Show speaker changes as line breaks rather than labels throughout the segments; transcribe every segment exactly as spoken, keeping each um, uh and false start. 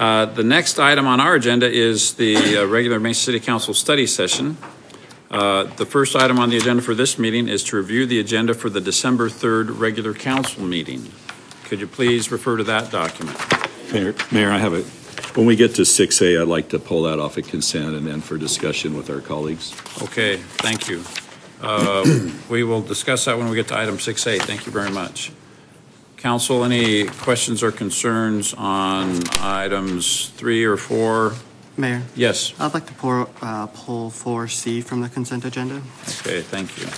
Uh, the next item on our agenda is the uh, regular Mesa City Council study session. Uh, the first item on the agenda for this meeting is to review the agenda for the December third regular council meeting. Could you please refer to that document?
Mayor, Mayor, I have a, when we get to six A, I'd like to pull that off of consent and then for discussion with our colleagues.
Okay, thank you. Uh, we will discuss that when we get to item six A. Thank you very much. Council, any questions or concerns on items three or four?
Mayor?
Yes.
I'd like to pour, uh, pull four C from the consent agenda.
Okay, thank you.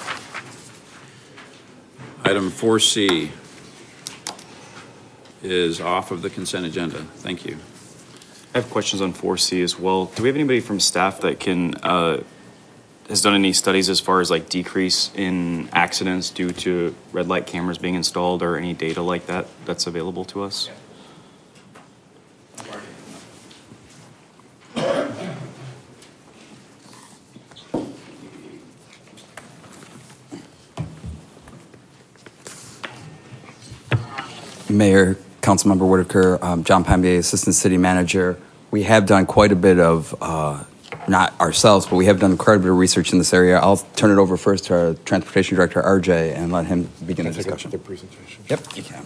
Item four C is off of the consent agenda. Thank you.
I have questions on four C as well. Do we have anybody from staff that can uh, has done any studies as far as like decrease in accidents due to red light cameras being installed or any data like that that's available to us?
Mayor, Councilmember Whitaker, um, John Pombier, Assistant City Manager. We have done quite a bit of, uh, not ourselves, but we have done quite a bit of research in this area. I'll turn it over first to our Transportation Director, R J, and let him begin the discussion.
The presentation.
Yep, you can.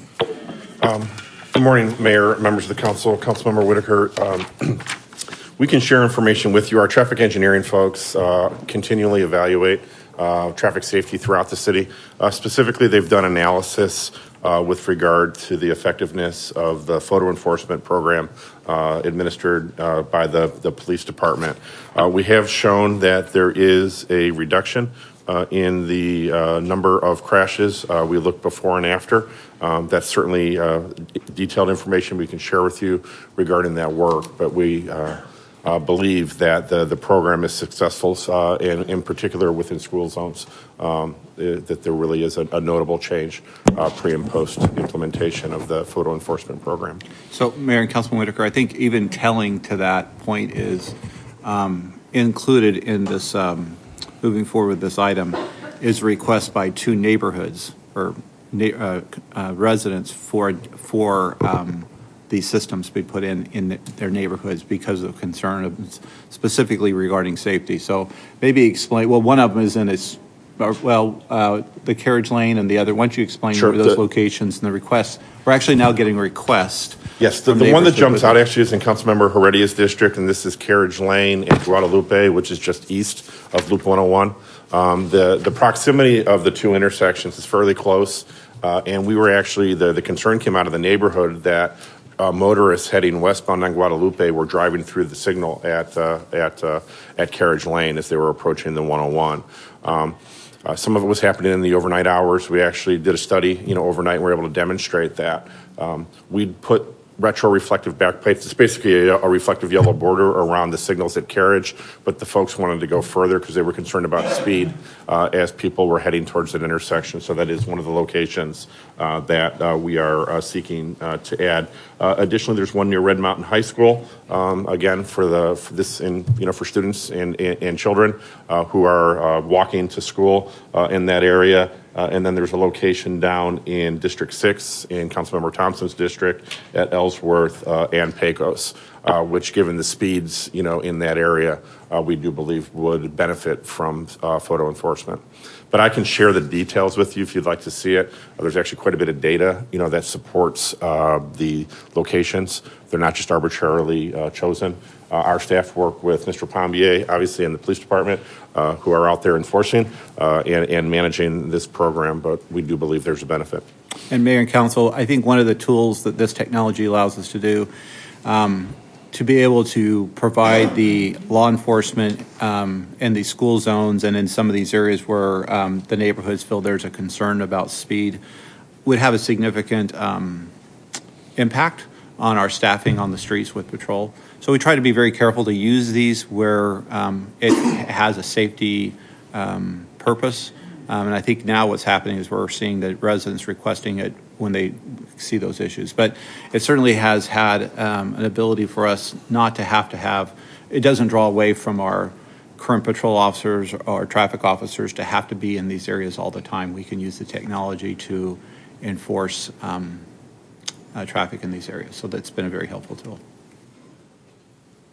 Um, good morning, Mayor, members of the council, Councilmember Whitaker. Um, we can share information with you. Our traffic engineering folks uh, continually evaluate uh, traffic safety throughout the city. Uh, specifically, they've done analysis Uh, with regard to the effectiveness of the photo enforcement program uh, administered uh, by the, the police department. Uh, we have shown that there is a reduction uh, in the uh, number of crashes. Uh, we look before and after. Um, that's certainly uh, detailed information we can share with you regarding that work, but we uh, Uh, believe that the, the program is successful, uh, and in particular within school zones, um, it, that there really is a, a notable change uh, pre and post implementation of the photo enforcement program.
So, Mayor and Councilman Whitaker, I think even telling to that point is um, included in this, um, moving forward with this item, is a request by two neighborhoods or na- uh, uh, residents for, for um, these systems be put in in their neighborhoods because of concern of specifically regarding safety. So maybe explain, well, one of them is in its, well, uh, the carriage lane, and the other, why don't you explain
Sure,
those
the,
locations and the requests? We're actually now getting requests.
Yes, the, the one that jumps out actually is in Councilmember Heredia's district, and this is Carriage Lane in Guadalupe, which is just east of Loop one oh one. Um, the, the proximity of the two intersections is fairly close, uh, and we were actually, the, the concern came out of the neighborhood that Uh, motorists heading westbound on Guadalupe were driving through the signal at uh, at uh, at Carriage Lane as they were approaching the one oh one. Um, uh, some of it was happening in the overnight hours. We actually did a study, you know, overnight, and we were able to demonstrate that. Um, we'd put retro-reflective backplates. It's basically a, a reflective yellow border around the signals at Carriage, but the folks wanted to go further because they were concerned about speed uh, as people were heading towards that intersection. So that is one of the locations uh, that uh, we are uh, seeking uh, to add. Uh, additionally, there's one near Red Mountain High School. Um, again, for the for this in you know for students and and, and children uh, who are uh, walking to school uh, in that area. Uh, and then there's a location down in District six in Councilmember Thompson's district at Ellsworth uh, and Pecos, uh, which, given the speeds, you know, in that area, uh, we do believe would benefit from uh, photo enforcement. But I can share the details with you if you'd like to see it. Uh, there's actually quite a bit of data, you know, that supports uh, the locations. They're not just arbitrarily uh, chosen. Uh, our staff work with Mister Pombier, obviously, in the police department, uh, who are out there enforcing uh, and, and managing this program, but we do believe there's a benefit.
And Mayor and Council, I think one of the tools that this technology allows us to do, um, to be able to provide the law enforcement um, in these school zones and in some of these areas where um, the neighborhoods feel there's a concern about speed, would have a significant um, impact on our staffing on the streets with patrol. So we try to be very careful to use these where um, it has a safety um, purpose. Um, and I think now what's happening is we're seeing the residents requesting it when they see those issues. But it certainly has had um, an ability for us not to have to have, it doesn't draw away from our current patrol officers or traffic officers to have to be in these areas all the time. We can use the technology to enforce um, uh, traffic in these areas. So that's been a very helpful tool.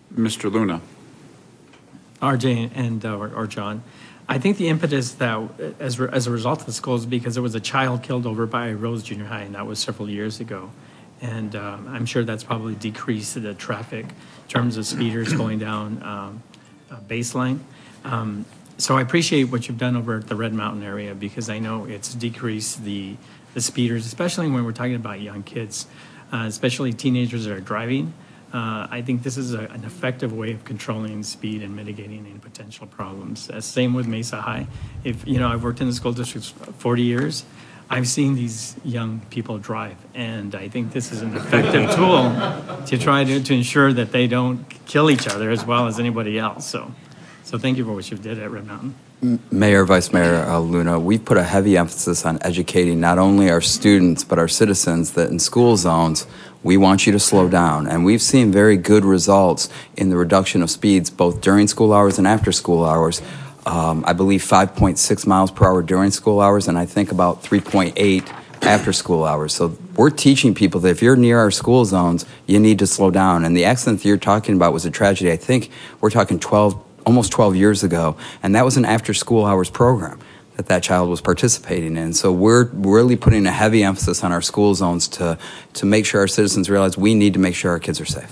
Mister Luna.
R J and uh, or, or John, I think the impetus that as re, as a result of the school is because there was a child killed over by Rose Junior High, and that was several years ago, and um, I'm sure that's probably decreased the traffic in terms of speeders going down um, uh, baseline. Um, so I appreciate what you've done over at the Red Mountain area because I know it's decreased the the speeders, especially when we're talking about young kids, uh, especially teenagers that are driving. Uh, I think this is a, an effective way of controlling speed and mitigating any potential problems. Uh, same with Mesa High. If you know, I've worked in the school district for forty years. I've seen these young people drive, and I think this is an effective tool to try to, to ensure that they don't kill each other as well as anybody else. So, so thank you for what you did at Red Mountain.
Mayor, Vice Mayor uh, Luna, we've put a heavy emphasis on educating not only our students but our citizens that in school zones we want you to slow down. And we've seen very good results in the reduction of speeds both during school hours and after school hours. Um, I believe five point six miles per hour during school hours and I think about three point eight after school hours. So we're teaching people that if you're near our school zones, you need to slow down. And the accident that you're talking about was a tragedy. I think we're talking twelve almost twelve years ago, and that was an after-school hours program that that child was participating in. So we're really putting a heavy emphasis on our school zones to, to make sure our citizens realize we need to make sure our kids are safe.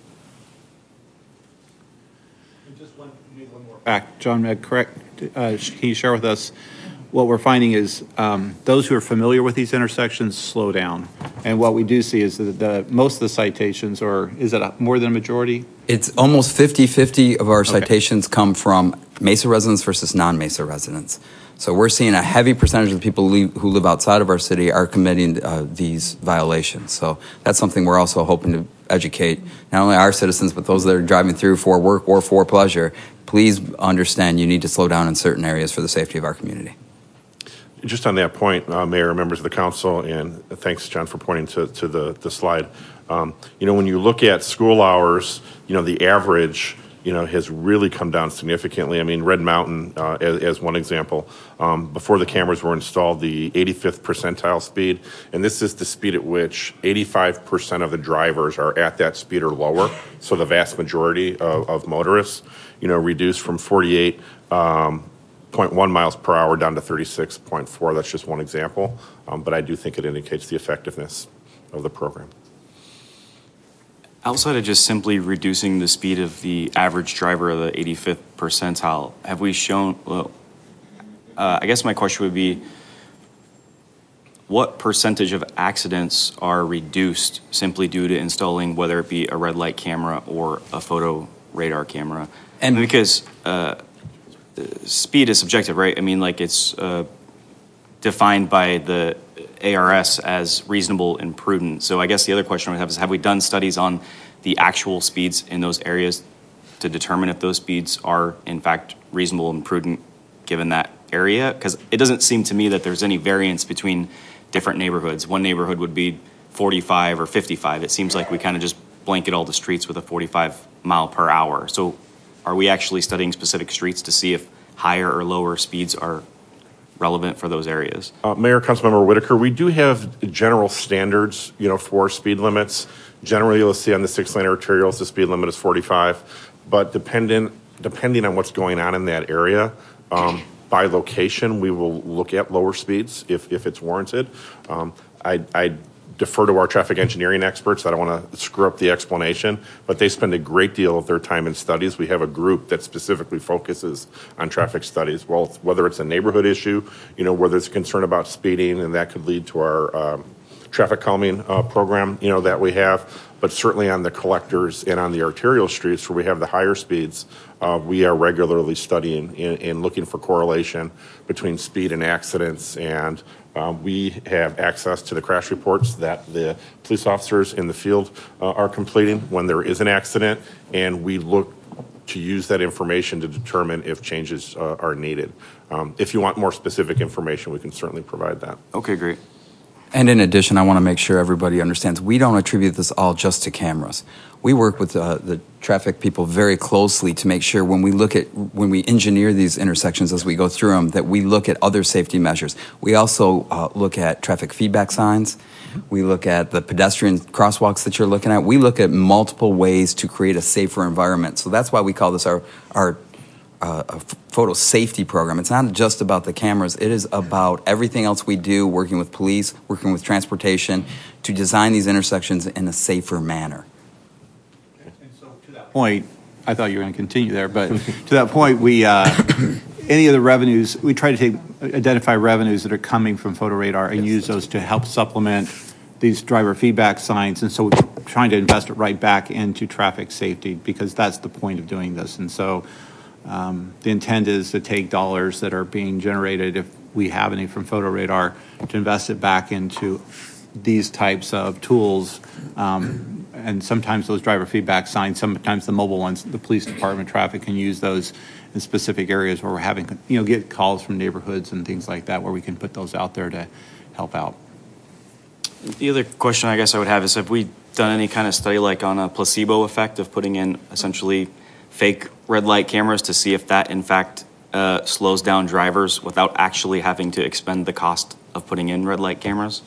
Just one, one more back. John, Med, correct? Uh, can you share with us what we're finding is um, those who are familiar with these intersections slow down. And what we do see is that the, most of the citations, or is it a, more than a majority?
It's almost fifty-fifty of our
Okay.
citations come from Mesa residents versus non-Mesa residents. So we're seeing a heavy percentage of the people who who live outside of our city are committing uh, these violations. So that's something we're also hoping to educate not only our citizens, but those that are driving through for work or for pleasure. Please understand you need to slow down in certain areas for the safety of our community.
Just on that point, uh, Mayor, members of the council, and thanks, John, for pointing to, to the, the slide. Um, you know, when you look at school hours, you know, the average, you know, has really come down significantly. I mean, Red Mountain, uh, as, as one example, um, before the cameras were installed, the eighty-fifth percentile speed, and this is the speed at which eighty-five percent of the drivers are at that speed or lower. So the vast majority of, of motorists, you know, reduced from forty-eight um, zero point one miles per hour down to thirty-six point four. That's just one example, um, but I do think it indicates the effectiveness of the program.
Outside of just simply reducing the speed of the average driver of the eighty-fifth percentile, have we shown, well, uh, I guess my question would be, what percentage of accidents are reduced simply due to installing, whether it be a red light camera or a photo radar camera? And because uh, speed is subjective, right? I mean, like it's uh, defined by the A R S as reasonable and prudent. So I guess the other question I would have is, have we done studies on the actual speeds in those areas to determine if those speeds are in fact reasonable and prudent given that area? Because it doesn't seem to me that there's any variance between different neighborhoods. One neighborhood would be forty-five or fifty-five. It seems like we kind of just blanket all the streets with a forty-five mile per hour. So are we actually studying specific streets to see if higher or lower speeds are relevant for those areas?
Uh, Mayor, Councilmember Whitaker, we do have general standards, you know, for speed limits. Generally, you'll see on the six-lane arterials, the speed limit is forty-five, but dependent, depending on what's going on in that area, um, by location, we will look at lower speeds if, if it's warranted. Um, I, I defer to our traffic engineering experts. I don't want to screw up the explanation, but they spend a great deal of their time in studies. We have a group that specifically focuses on traffic studies. Well, whether it's a neighborhood issue, you know, where there's concern about speeding, and that could lead to our um, traffic calming uh, program, you know, that we have. But certainly on the collectors and on the arterial streets where we have the higher speeds, uh, we are regularly studying and, and looking for correlation between speed and accidents. And um, we have access to the crash reports that the police officers in the field uh, are completing when there is an accident. And we look to use that information to determine if changes uh, are needed. Um, if you want more specific information, we can certainly provide that.
Okay, great.
And in addition, I want to make sure everybody understands, we don't attribute this all just to cameras. We work with uh, the traffic people very closely to make sure when we look at, when we engineer these intersections as we go through them, that we look at other safety measures. We also uh, look at traffic feedback signs. We look at the pedestrian crosswalks that you're looking at. We look at multiple ways to create a safer environment. So that's why we call this our, our uh, a photo safety program. It's not just about the cameras. It is about everything else we do, working with police, working with transportation, to design these intersections in a safer manner.
And so to that point, I thought you were going to continue there, but to that point, we uh, any of the revenues, we try to take identify revenues that are coming from photo radar and use those to help supplement these driver feedback signs. And so we're trying to invest it right back into traffic safety, because that's the point of doing this. And so um, the intent is to take dollars that are being generated, if we have any from photo radar, to invest it back into these types of tools. Um, and sometimes those driver feedback signs, sometimes the mobile ones, the police department, traffic can use those in specific areas where we're having, you know, get calls from neighborhoods and things like that, where we can put those out there to help out.
The other question I guess I would have is, have we done any kind of study like on a placebo effect of putting in essentially fake red light cameras to see if that in fact uh, slows down drivers without actually having to expend the cost of putting in red light cameras?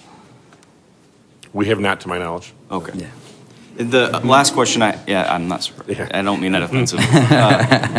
We have not, to my knowledge.
Okay.
Yeah.
The last question I, yeah, I'm not surprised.
Yeah.
I don't mean that offensive. uh,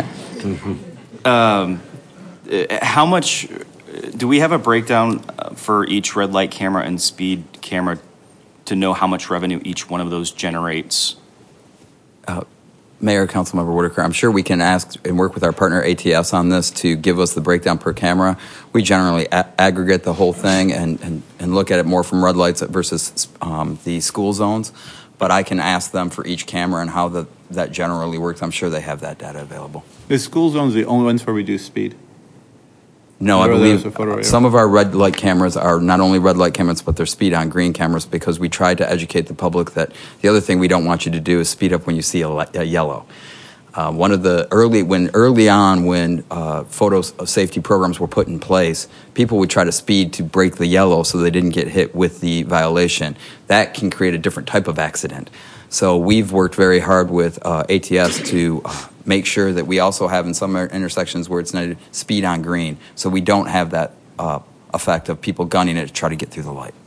um, uh, how much, do we have a breakdown uh, for each red light camera and speed camera to know how much revenue each one of those generates?
Uh, Mayor, Councilmember Whitaker, I'm sure we can ask and work with our partner A T S on this to give us the breakdown per camera. We generally a- aggregate the whole thing and, and, and look at it more from red lights versus um, the school zones. But I can ask them for each camera and how the, that generally works. I'm sure they have that data available.
Is school zones the only ones where we do speed?
No, I
Or are
believe
those a photo radar?
some of our red light cameras are not only red light cameras, but they're speed on green cameras, because we try to educate the public that the other thing we don't want you to do is speed up when you see a, li- a yellow. Uh, one of the early, when early on when uh, photo safety programs were put in place, people would try to speed to break the yellow so they didn't get hit with the violation. That can create a different type of accident. So we've worked very hard with uh, A T S to uh, make sure that we also have in some intersections where it's needed speed on green, so we don't have that uh, effect of people gunning it to try to get through the light.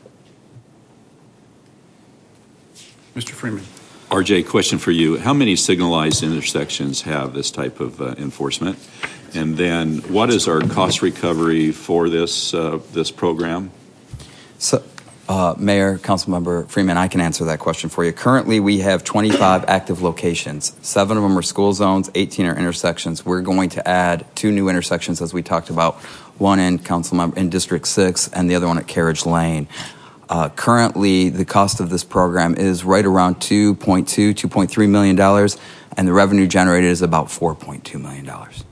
Mister Freeman.
R J, question for you. How many signalized intersections have this type of uh, enforcement? And then what is our cost recovery for this uh, this program?
So, uh, Mayor, Councilmember Freeman, I can answer that question for you. Currently, we have twenty-five active locations. Seven of them are school zones, eighteen are intersections. We're going to add two new intersections, as we talked about, one in Councilmember in District six and the other one at Carriage Lane. Uh, currently, the cost of this program is right around two point two, two point three million dollars, and the revenue generated is about four point two million dollars.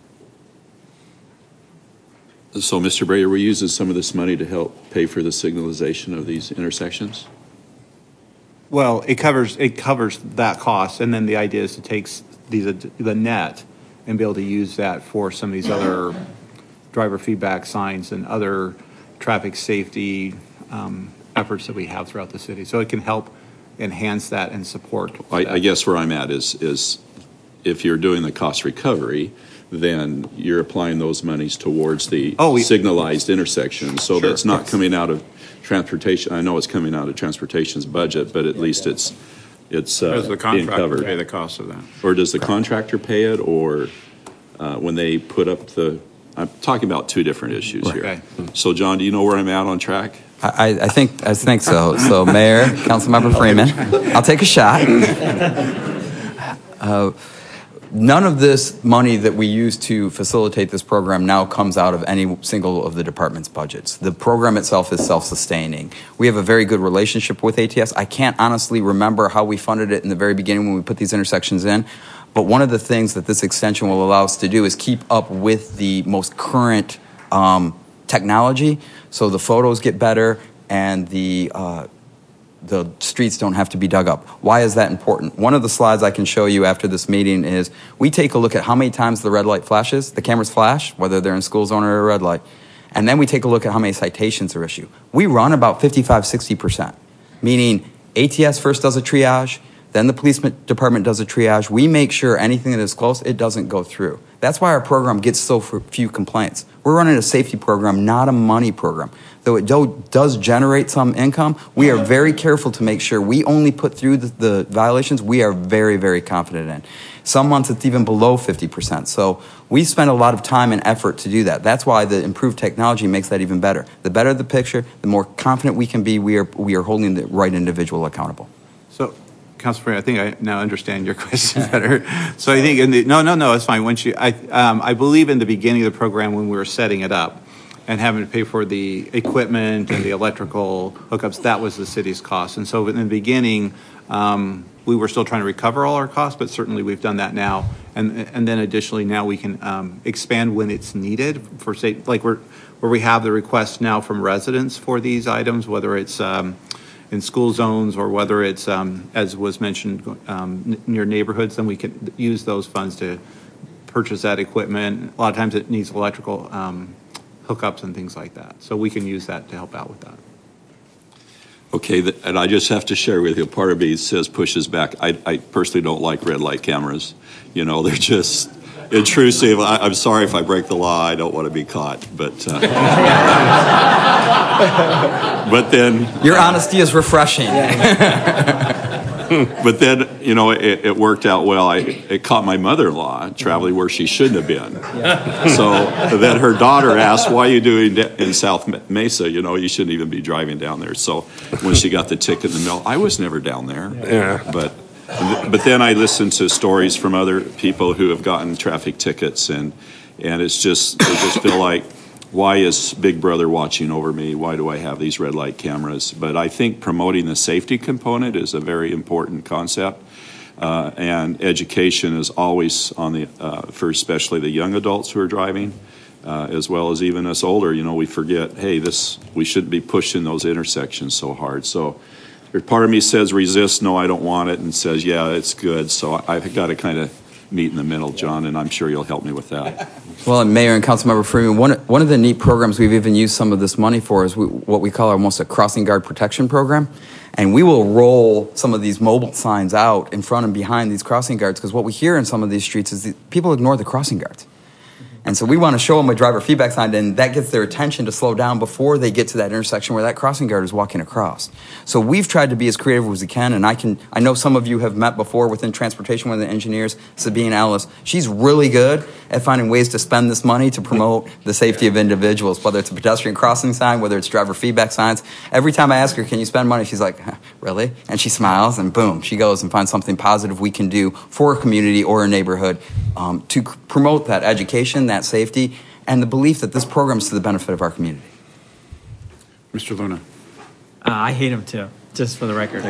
So, Mister Brayer, we're using some of this money to help pay for the signalization of these intersections?
Well, it covers it covers that cost, and then the idea is to take s- these the net and be able to use that for some of these other driver feedback signs and other traffic safety um, efforts that we have throughout the city. So it can help enhance that and support.
I,
that.
I guess where I'm at is, is if you're doing the cost recovery, then you're applying those monies towards the
Oh, we-
signalized intersections. So
Sure.
that's not
Yes.
coming out of transportation. I know it's coming out of transportation's budget, but at least it's, it's uh,
Does the
being
contractor pay
covered.
the cost of that?
Or does the contractor pay it, or uh, when they put up the, I'm talking about two different issues here.
Okay.
So, John, do you know where I'm at on track?
I, I think I think so. So, Mayor, Councilmember Freeman, I'll take a shot. Uh, none of this money that we use to facilitate this program now comes out of any single of the department's budgets. The program itself is self-sustaining. We have a very good relationship with A T S. I can't honestly remember how we funded it in the very beginning when we put these intersections in, but one of the things that this extension will allow us to do is keep up with the most current um, technology, so the photos get better and the uh, the streets don't have to be dug up. Why is that important? One of the slides I can show you after this meeting is we take a look at how many times the red light flashes, the cameras flash, whether they're in school zone or a red light, and then we take a look at how many citations are issued. We run about fifty-five, sixty percent, meaning A T S first does a triage, then the police department does a triage. We make sure anything that is close, it doesn't go through. That's why our program gets so few complaints. We're running a safety program, not a money program. Though it do, does generate some income, we are very careful to make sure we only put through the, the violations we are very, very confident in. Some months it's even below fifty percent. So we spend a lot of time and effort to do that. That's why the improved technology makes that even better. The better the picture, the more confident we can be we are, we are holding the right individual accountable.
So, Councilor, I think I now understand your question better. So I think in the no, no, no, it's fine. Once you, I, um, I believe in the beginning of the program when we were setting it up and having to pay for the equipment and the electrical hookups, that was the city's cost. And so in the beginning, um, we were still trying to recover all our costs, but certainly we've done that now. And and then additionally, now we can um, expand when it's needed for say like we're where we have the requests now from residents for these items, whether it's um, in school zones or whether it's, um, as was mentioned, um, n- near neighborhoods, then we can use those funds to purchase that equipment. A lot of times it needs electrical um, hookups and things like that. So we can use that to help out with that.
Okay, th- and I just have to share with you, part of me says pushes back. I, I personally don't like red light cameras. You know, they're just intrusive. I, I'm sorry if I break the law. I don't want to be caught, but uh, but then
Your honesty is refreshing.
but then you know it, it worked out well. I it caught my mother-in-law traveling where she shouldn't have been. So then her daughter asked, "Why are you doing that in South Mesa? You know, you shouldn't even be driving down there." So when she got the ticket in the mail, I was never down there.
Yeah.
But but then I listened to stories from other people who have gotten traffic tickets, and and it's just I just feel like, why is Big Brother watching over me? Why do I have these red light cameras? But I think promoting the safety component is a very important concept, uh, and education is always on the uh, for especially the young adults who are driving, uh, as well as even us older. You know, we forget, hey, this we shouldn't be pushing those intersections so hard. So. Part of me says resist, no, I don't want it, and says, yeah, it's good. So I've got to kind of meet in the middle, John, and I'm sure you'll help me with that.
Well, and Mayor and Councilmember Freeman, one, one of the neat programs we've even used some of this money for is we, what we call almost a crossing guard protection program. And we will roll some of these mobile signs out in front and behind these crossing guards, because what we hear in some of these streets is that people ignore the crossing guards. And so we want to show them a driver feedback sign, and that gets their attention to slow down before they get to that intersection where that crossing guard is walking across. So we've tried to be as creative as we can, and I can. I know some of you have met before within transportation, one of the engineers, Sabine Ellis. She's really good at finding ways to spend this money to promote the safety of individuals, whether it's a pedestrian crossing sign, whether it's driver feedback signs. Every time I ask her, can you spend money? She's like, huh, really? And she smiles, and boom, she goes and finds something positive we can do for a community or a neighborhood um, to c- promote that education, that safety, and the belief that this program is to the benefit of our community.
Mister Luna.
Uh, I hate them too, just for the record.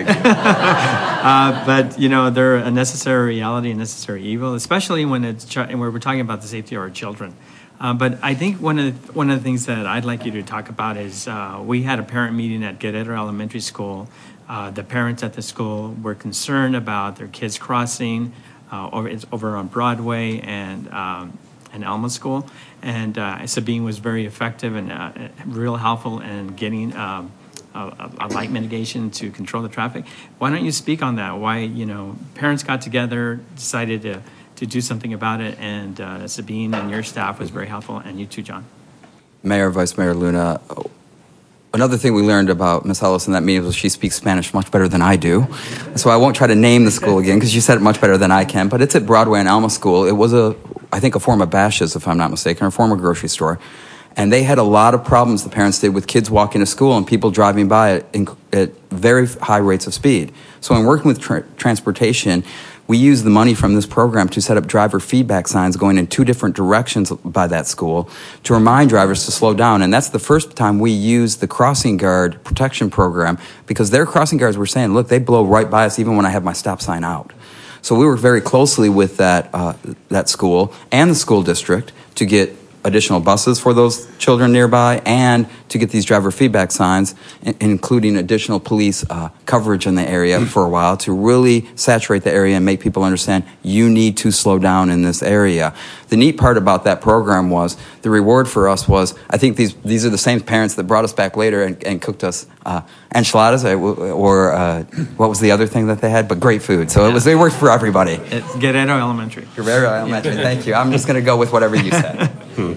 uh, but you know, they're a necessary reality, a necessary evil, especially when it's ch- and we're talking about the safety of our children. Uh, but I think one of the, one of the things that I'd like you to talk about is uh, we had a parent meeting at Guerrero Elementary School. Uh, the parents at the school were concerned about their kids crossing uh, over, it's over on Broadway and um, and Alma School, and uh, Sabine was very effective and uh, real helpful in getting um, a, a light mitigation to control the traffic. Why don't you speak on that? Why, you know, parents got together, decided to, to do something about it, and uh, Sabine and your staff was very helpful, and you too, John.
Mayor, Vice Mayor Luna, another thing we learned about Miss Ellis in that meeting was she speaks Spanish much better than I do. So I won't try to name the school again because you said it much better than I can, but it's at Broadway and Alma School. It was, a, I think, a former Bashas', if I'm not mistaken, or a former grocery store. And they had a lot of problems, the parents did, with kids walking to school and people driving by at, at very high rates of speed. So in working with tra- transportation, we used the money from this program to set up driver feedback signs going in two different directions by that school to remind drivers to slow down. And that's the first time we used the crossing guard protection program, because their crossing guards were saying, look, they blow right by us even when I have my stop sign out. So we worked very closely with that uh, that school and the school district to get additional buses for those children nearby, and to get these driver feedback signs, i- including additional police uh, coverage in the area for a while to really saturate the area and make people understand you need to slow down in this area. The neat part about that program was the reward for us was, I think these these are the same parents that brought us back later and, and cooked us uh, enchiladas or, or uh, what was the other thing that they had? But great food. So it was it worked for everybody.
It's Guerrero Elementary.
Guerrero Elementary. Thank you. I'm just going to go with whatever you said.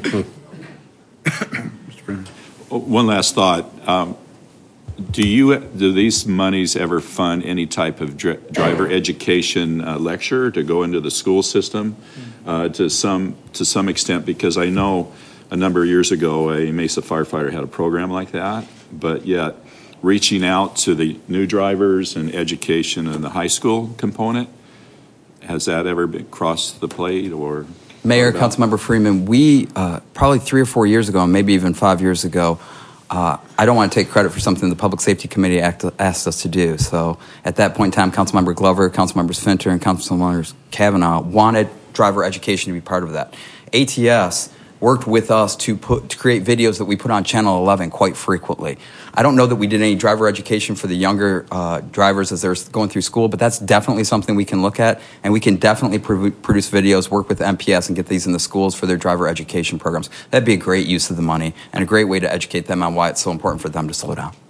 One last thought. Um, do you do these monies ever fund any type of dri- driver education uh, lecture to go into the school system uh, to some to some extent? Because I know a number of years ago a Mesa firefighter had a program like that, but yet reaching out to the new drivers and education in the high school component, has that ever been crossed the plate or?
Mayor, Councilmember Freeman, we uh, probably three or four years ago, maybe even five years ago, uh, I don't want to take credit for something the Public Safety Committee act, asked us to do. So at that point in time, Councilmember Glover, Councilmembers Finter, and Councilmembers Kavanaugh wanted driver education to be part of that. A T S worked with us to put to create videos that we put on Channel eleven quite frequently. I don't know that we did any driver education for the younger uh, drivers as they're going through school, but that's definitely something we can look at, and we can definitely pro- produce videos, work with M P S, and get these in the schools for their driver education programs. That'd be a great use of the money and a great way to educate them on why it's so important for them to slow down.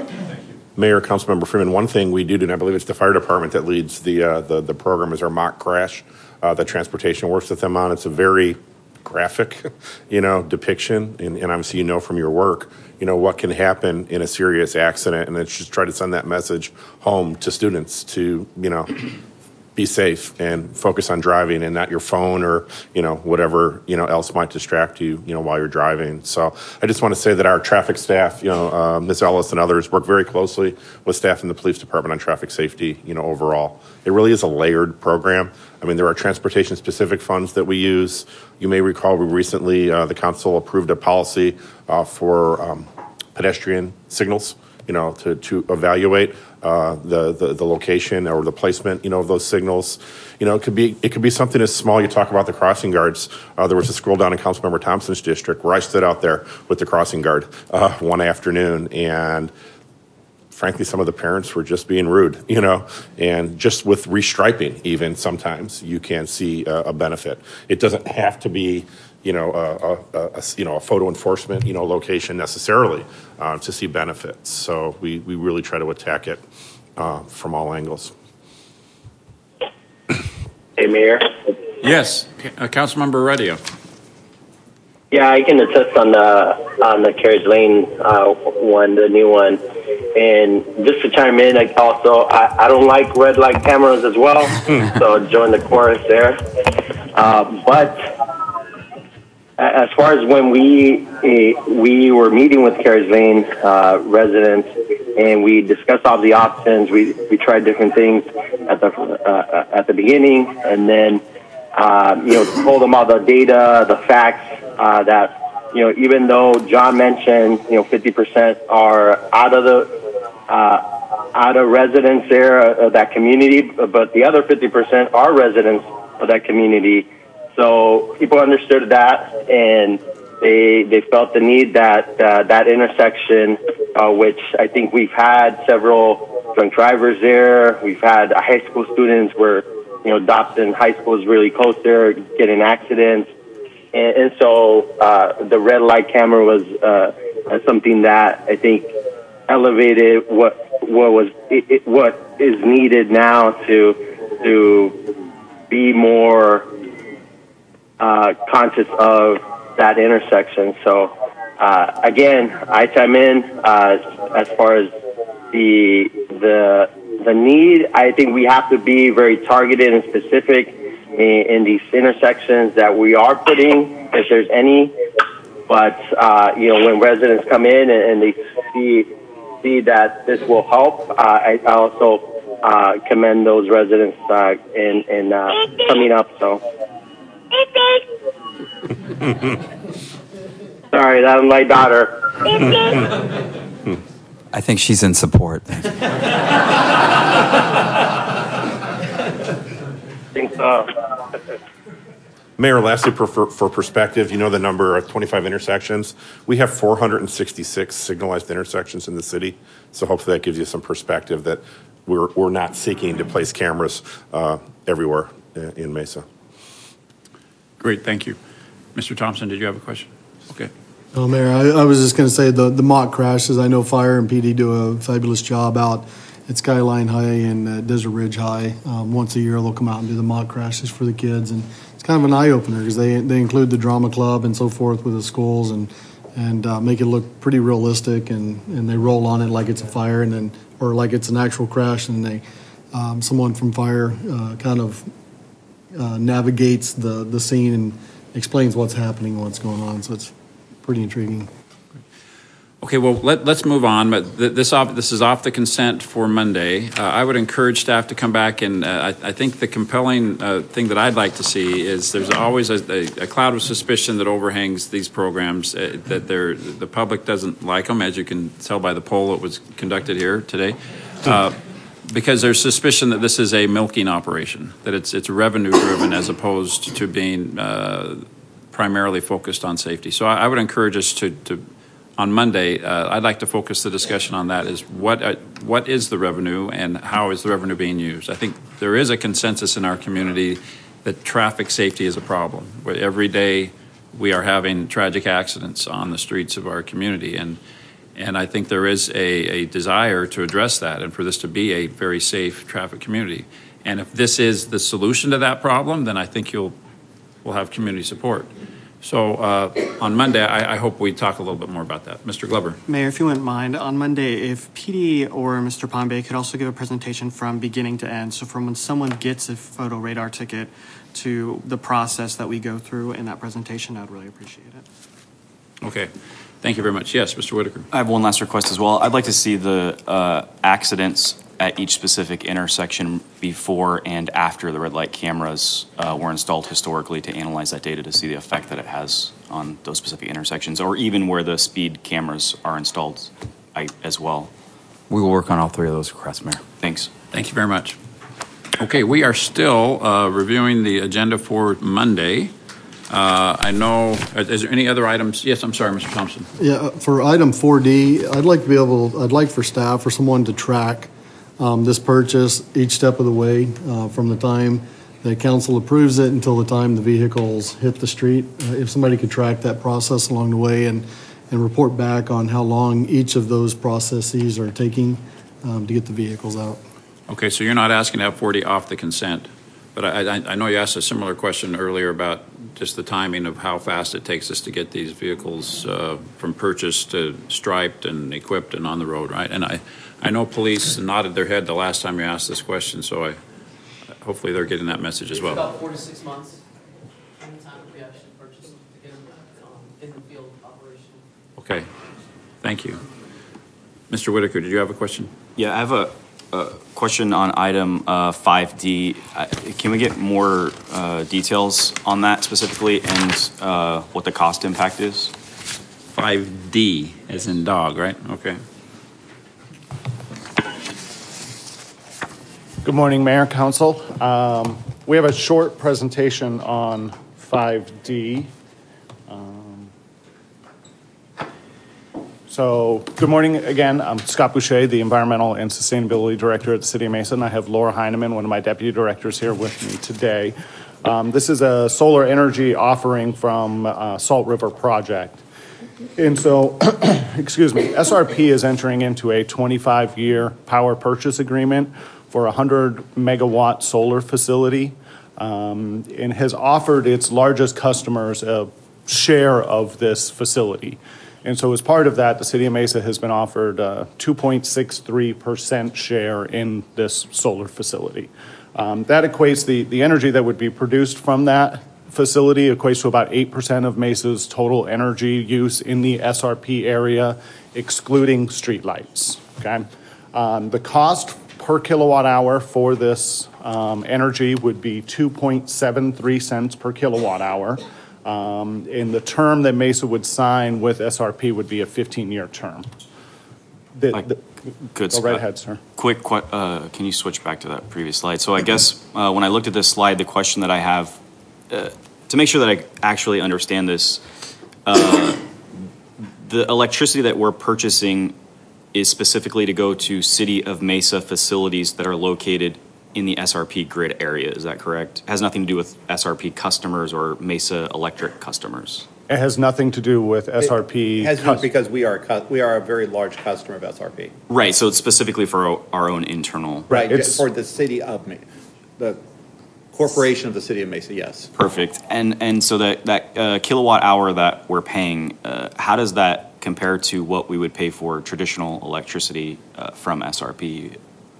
Mayor, Councilmember Freeman, one thing we do do, and I believe it's the fire department that leads the uh, the, the program, is our mock crash uh, that transportation works with them on. It's a very graphic, you know, depiction, and, and obviously you know from your work, you know, what can happen in a serious accident, and it's just try to send that message home to students to, you know, be safe and focus on driving and not your phone or, you know, whatever, you know, else might distract you, you know, while you're driving. So I just want to say that our traffic staff, you know, uh, Miz Ellis and others work very closely with staff in the police department on traffic safety, you know, overall. It really is a layered program. I mean, there are transportation-specific funds that we use. You may recall we recently, uh, the council approved a policy uh, for um, pedestrian signals, you know, to, to evaluate uh, the, the the location or the placement, you know, of those signals. You know, it could be it could be something as small. You talk about the crossing guards. Uh, there was a scroll down in Councilmember Thompson's district where I stood out there with the crossing guard uh, one afternoon, and frankly, some of the parents were just being rude, you know, and just with restriping, even sometimes you can see a, a benefit. It doesn't have to be, you know, a, a, a you know a photo enforcement, you know, location necessarily uh, to see benefits. So we we really try to attack it uh, from all angles.
Hey, Mayor.
Yes, uh, Councilmember Radio.
Yeah, I can attest on the on the Carriage Lane uh, one, the new one. And just to chime in, like also, I, I don't like red light cameras as well, so join the chorus there. Uh, but as far as when we uh, we were meeting with Carriage Lane uh, residents and we discussed all the options, we we tried different things at the uh, at the beginning, and then uh, you know told them all the data, the facts uh, that. You know, even though John mentioned, you know, fifty percent are out of the uh, out of residents there of that community, but the other fifty percent are residents of that community. So people understood that, and they they felt the need that uh, that intersection, uh, which I think we've had several drunk drivers there. We've had high school students where, you know, Dobson High School is really close there, getting accidents. And, and so uh, the red light camera was uh, something that I think elevated what what was it, it, what is needed now to to be more uh, conscious of that intersection. So uh, again, I chime in uh, as far as the the the need. I think we have to be very targeted and specific In, in these intersections that we are putting, if there's any. But uh, you know, when residents come in and, and they see see that this will help, uh, I, I also uh, commend those residents uh, in in uh, coming up. So, sorry, that's my daughter.
I think she's in support.
I think so.
Mayor, lastly, for, for, for perspective, you know the number of twenty-five intersections. We have four hundred sixty-six signalized intersections in the city, so hopefully that gives you some perspective that we're, we're not seeking to place cameras uh, everywhere in, in Mesa.
Great, thank you. Mister Thompson, did you have a question? Okay.
Oh, Mayor, I, I was just going to say the, the mock crashes, I know Fire and P D do a fabulous job out at Skyline High and uh, Desert Ridge High. Um, once a year, they'll come out and do the mock crashes for the kids, and it's kind of an eye-opener because they, they include the drama club and so forth with the schools and and uh, make it look pretty realistic, and, and they roll on it like it's a fire and then or like it's an actual crash, and they um, someone from Fire uh, kind of uh, navigates the, the scene and explains what's happening, what's going on, so it's pretty intriguing.
Okay, well, let, let's move on, but th- this off, this is off the consent for Monday. Uh, I would encourage staff to come back, and uh, I, I think the compelling uh, thing that I'd like to see is there's always a, a, a cloud of suspicion that overhangs these programs, uh, that they're, the public doesn't like them, as you can tell by the poll that was conducted here today, uh, because there's suspicion that this is a milking operation, that it's, it's revenue-driven as opposed to being uh, primarily focused on safety. So I, I would encourage us to, to on Monday, uh, I'd like to focus the discussion on that, is what uh, what is the revenue and how is the revenue being used? I think there is a consensus in our community that traffic safety is a problem. Where every day we are having tragic accidents on the streets of our community, and and I think there is a, a desire to address that and for this to be a very safe traffic community. And if this is the solution to that problem, then I think you'll will have community support. So uh, on Monday, I, I hope we talk a little bit more about that. Mister Glover.
Mayor, if you wouldn't mind, on Monday, if P D or Mister Pombay could also give a presentation from beginning to end, so from when someone gets a photo radar ticket to the process that we go through in that presentation, I'd really appreciate it.
Okay. Thank you very much. Yes, Mister Whitaker.
I have one last request as well. I'd like to see the uh, accidents at each specific intersection before and after the red light cameras uh, were installed historically, to analyze that data to see the effect that it has on those specific intersections, or even where the speed cameras are installed I, as well.
We will work on all three of those requests, Mayor.
Thanks.
Thank you very much. Okay, we are still uh, reviewing the agenda for Monday. Uh, I know, is there any other items? Yes, I'm sorry, Mister Thompson.
Yeah, for item four D, I'd like to be able, I'd like for staff or someone to track um, this purchase each step of the way uh, from the time the council approves it until the time the vehicles hit the street. Uh, if somebody could track that process along the way and, and report back on how long each of those processes are taking um, to get the vehicles out.
Okay, so you're not asking to have four D off the consent, but I, I, I know you asked a similar question earlier about just the timing of how fast it takes us to get these vehicles uh, from purchase to striped and equipped and on the road, right? And I, I know police nodded their head the last time you asked this question, so I hopefully they're getting that message as well.
It's about four to six months from the time that we actually purchase them to get them um, in the field operation.
Okay, thank you. Mister Whitaker, did you have a question?
Yeah, I have a, a question on item uh, five D. Uh, can we get more uh, details on that specifically, and uh, what the cost impact is?
five D as in dog, right? Okay.
Good morning, Mayor, Council. Um, we have a short presentation on five D. Um, so, good morning again. I'm Scott Boucher, the Environmental and Sustainability Director at the City of Mesa, and I have Laura Heineman, one of my deputy directors, here with me today. Um, this is a solar energy offering from uh, Salt River Project. And so, excuse me, S R P is entering into a twenty-five year power purchase agreement for a one hundred megawatt solar facility, um, and has offered its largest customers a share of this facility. And so as part of that, the City of Mesa has been offered a two point six three percent share in this solar facility. Um, that equates, the, the energy that would be produced from that facility equates to about eight percent of Mesa's total energy use in the S R P area, excluding streetlights, okay? Um, the cost per kilowatt hour for this um, energy would be two point seven three cents per kilowatt hour. Um, and the term that Mesa would sign with S R P would be a fifteen year term. The,
Like,
the,
good.
go right ahead, sir.
Quick, qu- uh, can you switch back to that previous slide? So I guess uh, when I looked at this slide, the question that I have, uh, to make sure that I actually understand this, uh, the electricity that we're purchasing is specifically to go to City of Mesa facilities that are located in the S R P grid area. Is that correct? It has nothing to do with S R P customers or Mesa Electric customers.
It has nothing to do with S R P.
It has to
cus-
do because we are, a cu- we are a very large customer of S R P.
Right. So it's specifically for our, our own internal.
Right,
It's-
for the city of, Me- the corporation of the city of Mesa, yes.
Perfect. And and so that that uh, kilowatt hour that we're paying, uh, how does that compare to what we would pay for traditional electricity uh, from S R P?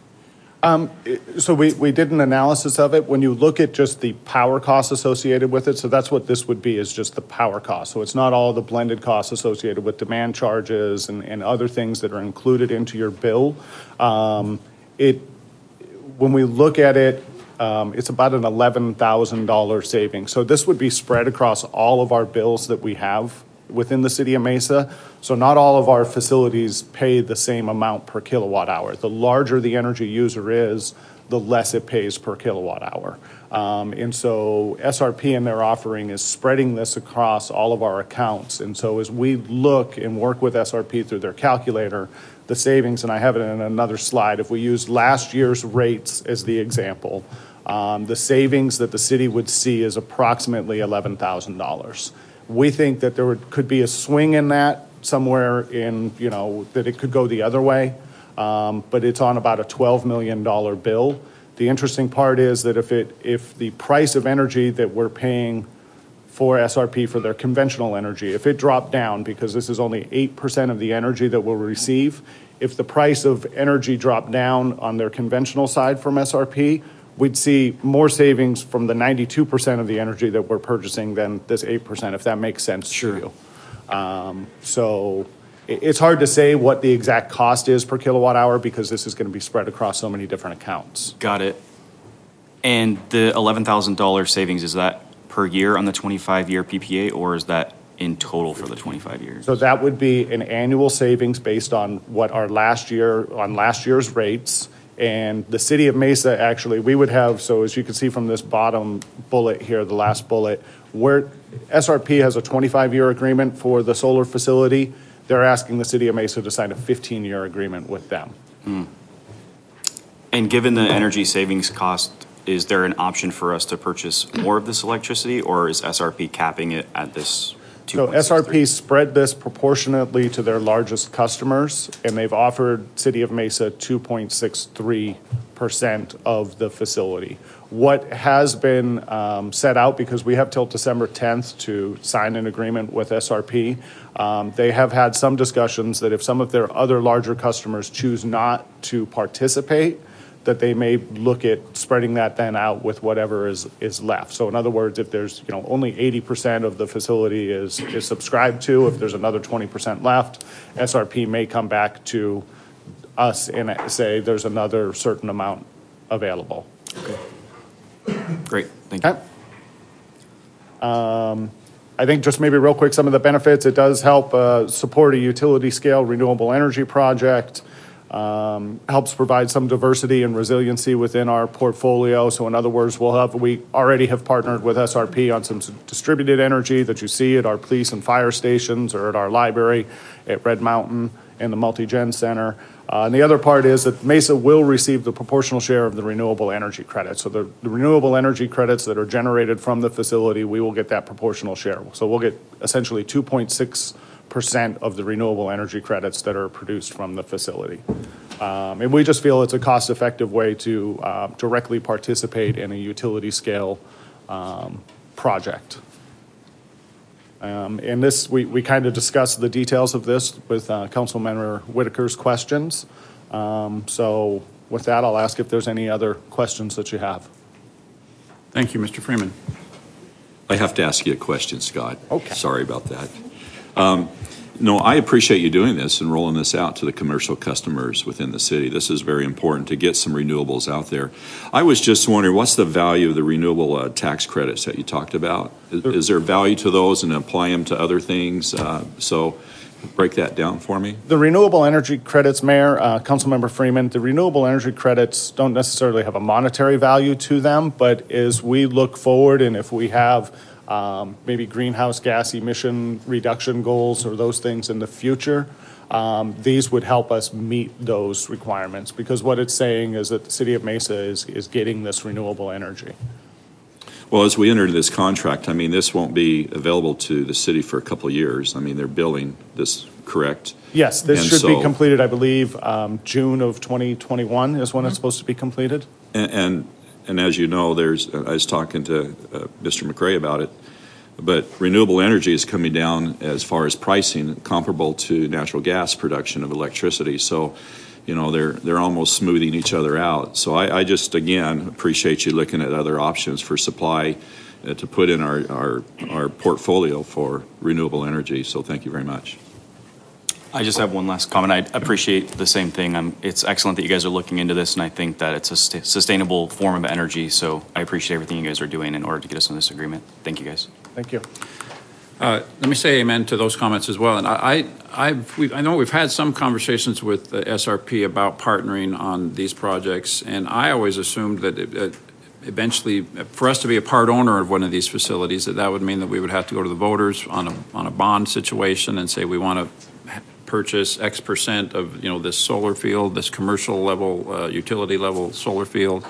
So we, we did an analysis of it. When you look at just the power costs associated with it, so that's what this would be, is just the power cost. So it's not all the blended costs associated with demand charges and, and other things that are included into your bill. Um, it, when we look at it, um, it's about an eleven thousand dollars savings. So this would be spread across all of our bills that we have within the city of Mesa. So not all of our facilities pay the same amount per kilowatt hour. The larger the energy user is, the less it pays per kilowatt hour. Um, and so S R P in their offering is spreading this across all of our accounts. And so as we look and work with S R P through their calculator, the savings, and I have it in another slide, if we use last year's rates as the example, um, the savings that the city would see is approximately eleven thousand dollars. We think that there would, could be a swing in that somewhere in, you know, that it could go the other way, um, but it's on about a twelve million dollars bill. The interesting part is that if it if the price of energy that we're paying for S R P for their conventional energy, if it dropped down, because this is only eight percent of the energy that we'll receive, if the price of energy dropped down on their conventional side from S R P, we'd see more savings from the ninety-two percent of the energy that we're purchasing than this eight percent, if that makes sense
Sure.
to you. Um, so it, it's hard to say what the exact cost is per kilowatt hour because this is going to be spread across so many different accounts.
Got it. And the eleven thousand dollars savings, is that per year on the twenty-five year P P A, or is that in total for the twenty-five years?
So that would be an annual savings based on what our last year, on last year's rates. And the city of Mesa, actually, we would have, so as you can see from this bottom bullet here, the last bullet, where S R P has a twenty-five year agreement for the solar facility, they're asking the city of Mesa to sign a fifteen year agreement with them.
Hmm. And given the energy savings cost, is there an option for us to purchase more of this electricity, or is S R P capping it at this two
So
point six three?
S R P spread this proportionately to their largest customers, and they've offered City of Mesa two point six three percent of the facility. What has been um, set out, because we have till December tenth to sign an agreement with S R P, um, they have had some discussions that if some of their other larger customers choose not to participate, that they may look at spreading that then out with whatever is, is left. So in other words, if there's, you know, only eighty percent of the facility is, is subscribed to, if there's another twenty percent left, S R P may come back to us and say there's another certain amount available.
Great, thank you.
Okay. Um, I think just maybe real quick, some of the benefits, it does help uh, support a utility scale renewable energy project. Um, helps provide some diversity and resiliency within our portfolio. So in other words, we'll have, we already have partnered with S R P on some distributed energy that you see at our police and fire stations or at our library at Red Mountain and the Multi-Gen Center. Uh, and the other part is that Mesa will receive the proportional share of the renewable energy credits. So the, the renewable energy credits that are generated from the facility, we will get that proportional share. So we'll get essentially two point six percent of the renewable energy credits that are produced from the facility. Um, and we just feel it's a cost-effective way to uh, directly participate in a utility scale um, project. Um, and this, we, we kind of discussed the details of this with uh, Councilmember Whitaker's questions. Um, so with that, I'll ask if there's any other questions that you have.
Thank you, Mister Freeman.
I have to ask you a question, Scott.
Okay.
Sorry about that. Um, no, I appreciate you doing this and rolling this out to the commercial customers within the city. This is very important to get some renewables out there. I was just wondering, what's the value of the renewable uh, tax credits that you talked about? Is, is there value to those and apply them to other things? Uh, so break that down for me.
The renewable energy credits, Mayor, uh, Councilmember Freeman, the renewable energy credits don't necessarily have a monetary value to them, but as we look forward and if we have um, maybe greenhouse gas emission reduction goals or those things in the future, um, these would help us meet those requirements, because what it's saying is that the city of Mesa is, is getting this renewable energy.
Well, as we enter this contract, I mean, this won't be available to the city for a couple of years. I mean, they're billing this, correct?
Yes, this
And
should
so-
be completed, I believe, um, June of twenty twenty-one is when it's supposed to be completed.
And, and, and as you know, there's, I was talking to uh, Mister McRae about it, but renewable energy is coming down as far as pricing, comparable to natural gas production of electricity. So, you know, they're they're almost smoothing each other out. So I, I just, again, appreciate you looking at other options for supply uh, to put in our, our, our portfolio for renewable energy. So thank you very much.
I just have one last comment. I appreciate the same thing. Um, it's excellent that you guys are looking into this, and I think that it's a st- sustainable form of energy. So I appreciate everything you guys are doing in order to get us on this agreement. Thank you, guys.
Thank you.
Uh, let me say amen to those comments as well. And I, I, I've, we've, I know we've had some conversations with the S R P about partnering on these projects, and I always assumed that it, it eventually, for us to be a part owner of one of these facilities, that that would mean that we would have to go to the voters on a on a bond situation and say we want to purchase X percent of, you know, this solar field, this commercial level, uh, utility level solar field.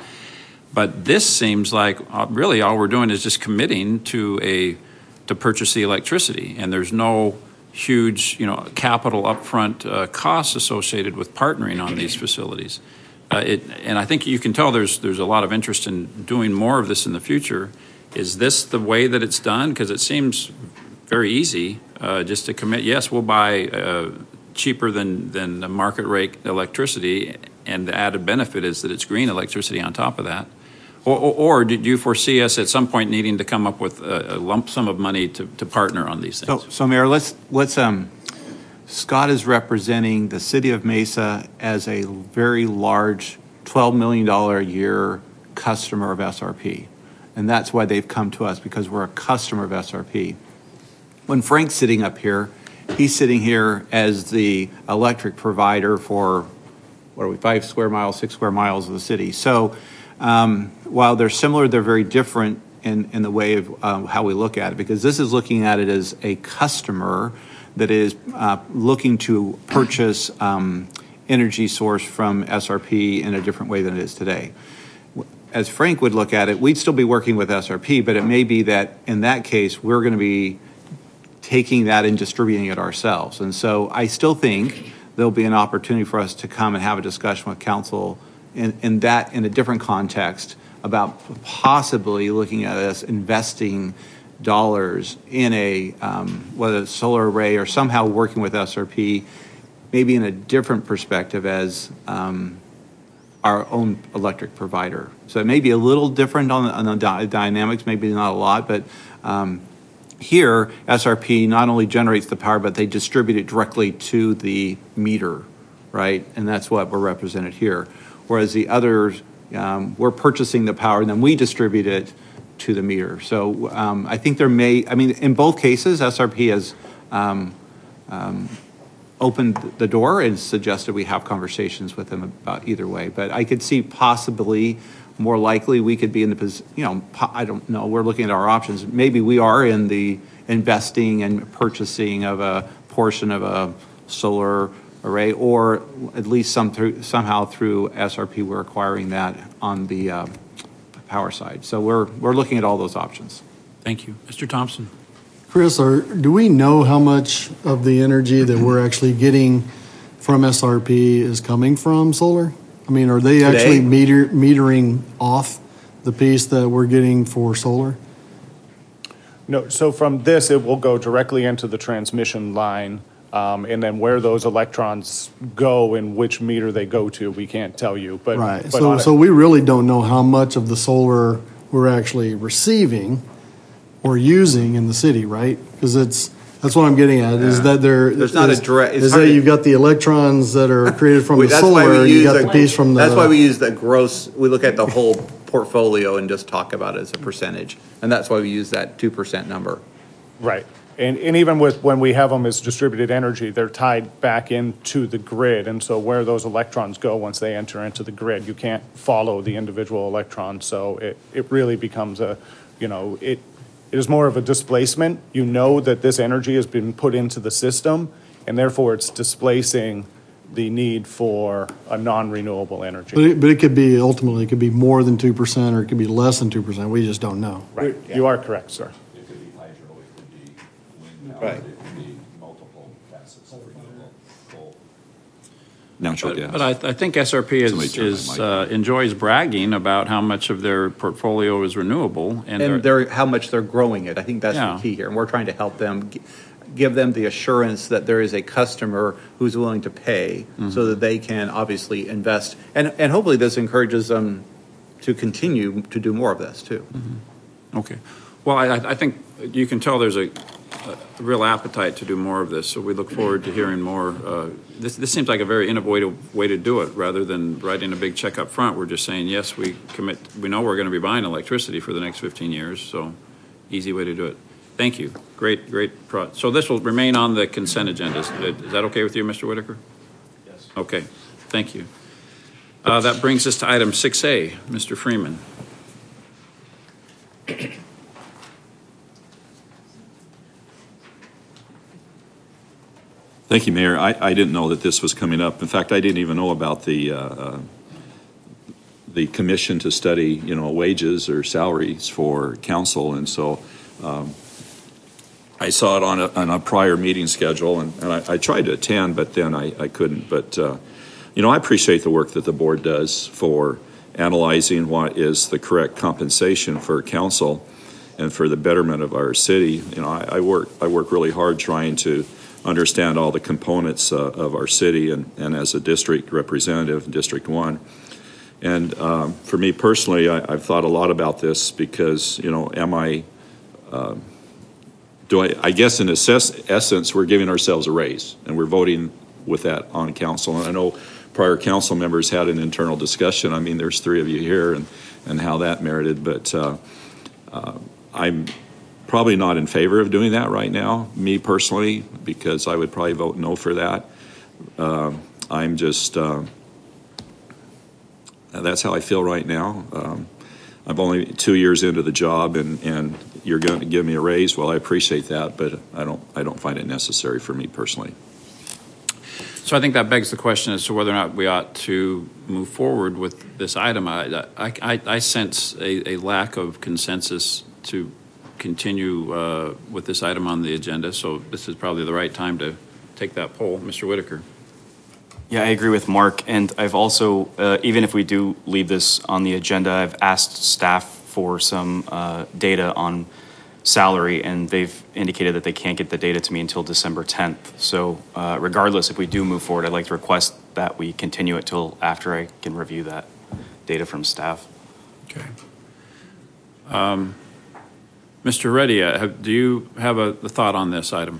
But this seems like uh, really all we're doing is just committing to a to purchase the electricity, and there's no huge, you know, capital upfront uh, costs associated with partnering on these facilities. Uh, it, and I think you can tell there's there's a lot of interest in doing more of this in the future. Is this the way that it's done? Because it seems very easy uh, just to commit. Yes, we'll buy uh, cheaper than than the market rate electricity, and the added benefit is that it's green electricity on top of that. Or, or, or did you foresee us at some point needing to come up with a, a lump sum of money to, to partner on these things?
So, so Mayor, let's let's um, Scott is representing the city of Mesa as a very large twelve million dollars a year customer of S R P, and that's why they've come to us, because we're a customer of S R P. When Frank's sitting up here, he's sitting here as the electric provider for what are we, five square miles, six square miles of the city. So. Um, while they're similar, they're very different in, in the way of um, how we look at it, because this is looking at it as a customer that is uh, looking to purchase um, energy source from S R P in a different way than it is today. As Frank would look at it, we'd still be working with S R P, but it may be that in that case, we're going to be taking that and distributing it ourselves. And so I still think there'll be an opportunity for us to come and have a discussion with council in, in that, in a different context, about possibly looking at us investing dollars in a, um, whether it's solar array or somehow working with S R P, maybe in a different perspective as um, our own electric provider. So it may be a little different on the, on the dy- dynamics, maybe not a lot, but um, here S R P not only generates the power, but they distribute it directly to the meter, right? And that's what we're represented here. Whereas the others, um, we're purchasing the power and then we distribute it to the meter. So um, I think there may, I mean, in both cases, S R P has um, um, opened the door and suggested we have conversations with them about either way. But I could see possibly, more likely, we could be in the position, you know, I don't know, we're looking at our options. Maybe we are in the investing and purchasing of a portion of a solar array, or at least some through, somehow through S R P we're acquiring that on the uh, power side. So we're we're looking at all those options.
Thank you. Mister Thompson.
Chris, are, do we know how much of the energy that we're actually getting from S R P is coming from solar? I mean, are they
Today?
actually meter, metering off the piece that we're getting for solar?
No, so from this, it will go directly into the transmission line. Um, and then where those electrons go and which meter they go to, we can't tell you. But
Right.
but
So,
on
so
it-
we really don't know how much of the solar we're actually receiving or using in the city, right? Because it's that's what I'm getting at is
Yeah.
that there
There's not a
is-
direct- it's
is
hard
that
to-
you've got the electrons that are created from
We-
the
that's why we
solar, you
use
got
the-
the piece from the.
That's why we use the gross, we look at the whole portfolio and just talk about it as a percentage. And that's why we use that two percent number.
right. And, and even with when we have them as distributed energy, they're tied back into the grid. And so where those electrons go once they enter into the grid, you can't follow the individual electrons. So it, it really becomes a, you know, it It is more of a displacement. You know that this energy has been put into the system, and therefore it's displacing the need for a non-renewable energy.
But it, but it could be, ultimately, it could be more than two percent or it could be less than two percent. We just don't know.
Right. You are correct, sir.
It could be hydro, it could be wind power,
Right.
it could be multiple facets of renewable coal. Natural
But,
gas.
but I, I think S R P
Somebody
is,
turn my
is
mic
uh, enjoys bragging about how much of their portfolio is renewable, and,
And
they're,
they're, how much they're growing it. I think that's
Yeah.
the key here. And we're trying to help them, gi- give them the assurance that there is a customer who's willing to pay so that they can obviously invest. And, and hopefully this encourages them to continue to do more of this too.
okay. Well, I, I think you can tell there's a, a real appetite to do more of this, so we look forward to hearing more. Uh, this, this seems like a very innovative way to do it, rather than writing a big check up front. We're just saying, yes, we commit, we know we're going to be buying electricity for the next fifteen years, so easy way to do it. Thank you. Great, great. Pro- so this will remain on the consent agenda. Is, is that okay with you, Mister Whitaker?
Yes.
Okay, thank you. Uh, that brings us to item six A, Mister Freeman.
Thank you, Mayor. I, I didn't know that this was coming up. In fact, I didn't even know about the, uh, uh, the commission to study, you know, wages or salaries for council. And so um, I saw it on a, on a prior meeting schedule, and, and I, I tried to attend, but then I, I couldn't. But, uh, you know, I appreciate the work that the board does for analyzing what is the correct compensation for council and for the betterment of our city. You know, I, I work I work really hard trying to understand all the components uh, of our city, and, and as a district representative, District One. And um, for me personally, I, I've thought a lot about this because, you know, am I, uh, do I, I guess in assess, essence, we're giving ourselves a raise, and we're voting with that on council. And I know prior council members had an internal discussion. I mean, there's three of you here, and, and how that merited, but uh, uh, I'm probably not in favor of doing that right now, me personally, because I would probably vote no for that. Uh, I'm just, uh, that's how I feel right now. Um, I'm only two years into the job, and, and you're going to give me a raise. Well, I appreciate that, but I don't, I don't find it necessary for me personally.
So I think that begs the question as to whether or not we ought to move forward with this item. I, I, I, I sense a, a lack of consensus to continue uh, with this item on the agenda, so this is probably the right time to take that poll. Mister Whitaker.
Yeah, I agree with Mark, and I've also, uh, even if we do leave this on the agenda, I've asked staff for some uh, data on salary, and they've indicated that they can't get the data to me until December tenth. So uh, regardless, if we do move forward, I'd like to request that we continue it till after I can review that data from staff.
Okay. Um, Mister Reddy, uh, have, do you have a, a thought on this item?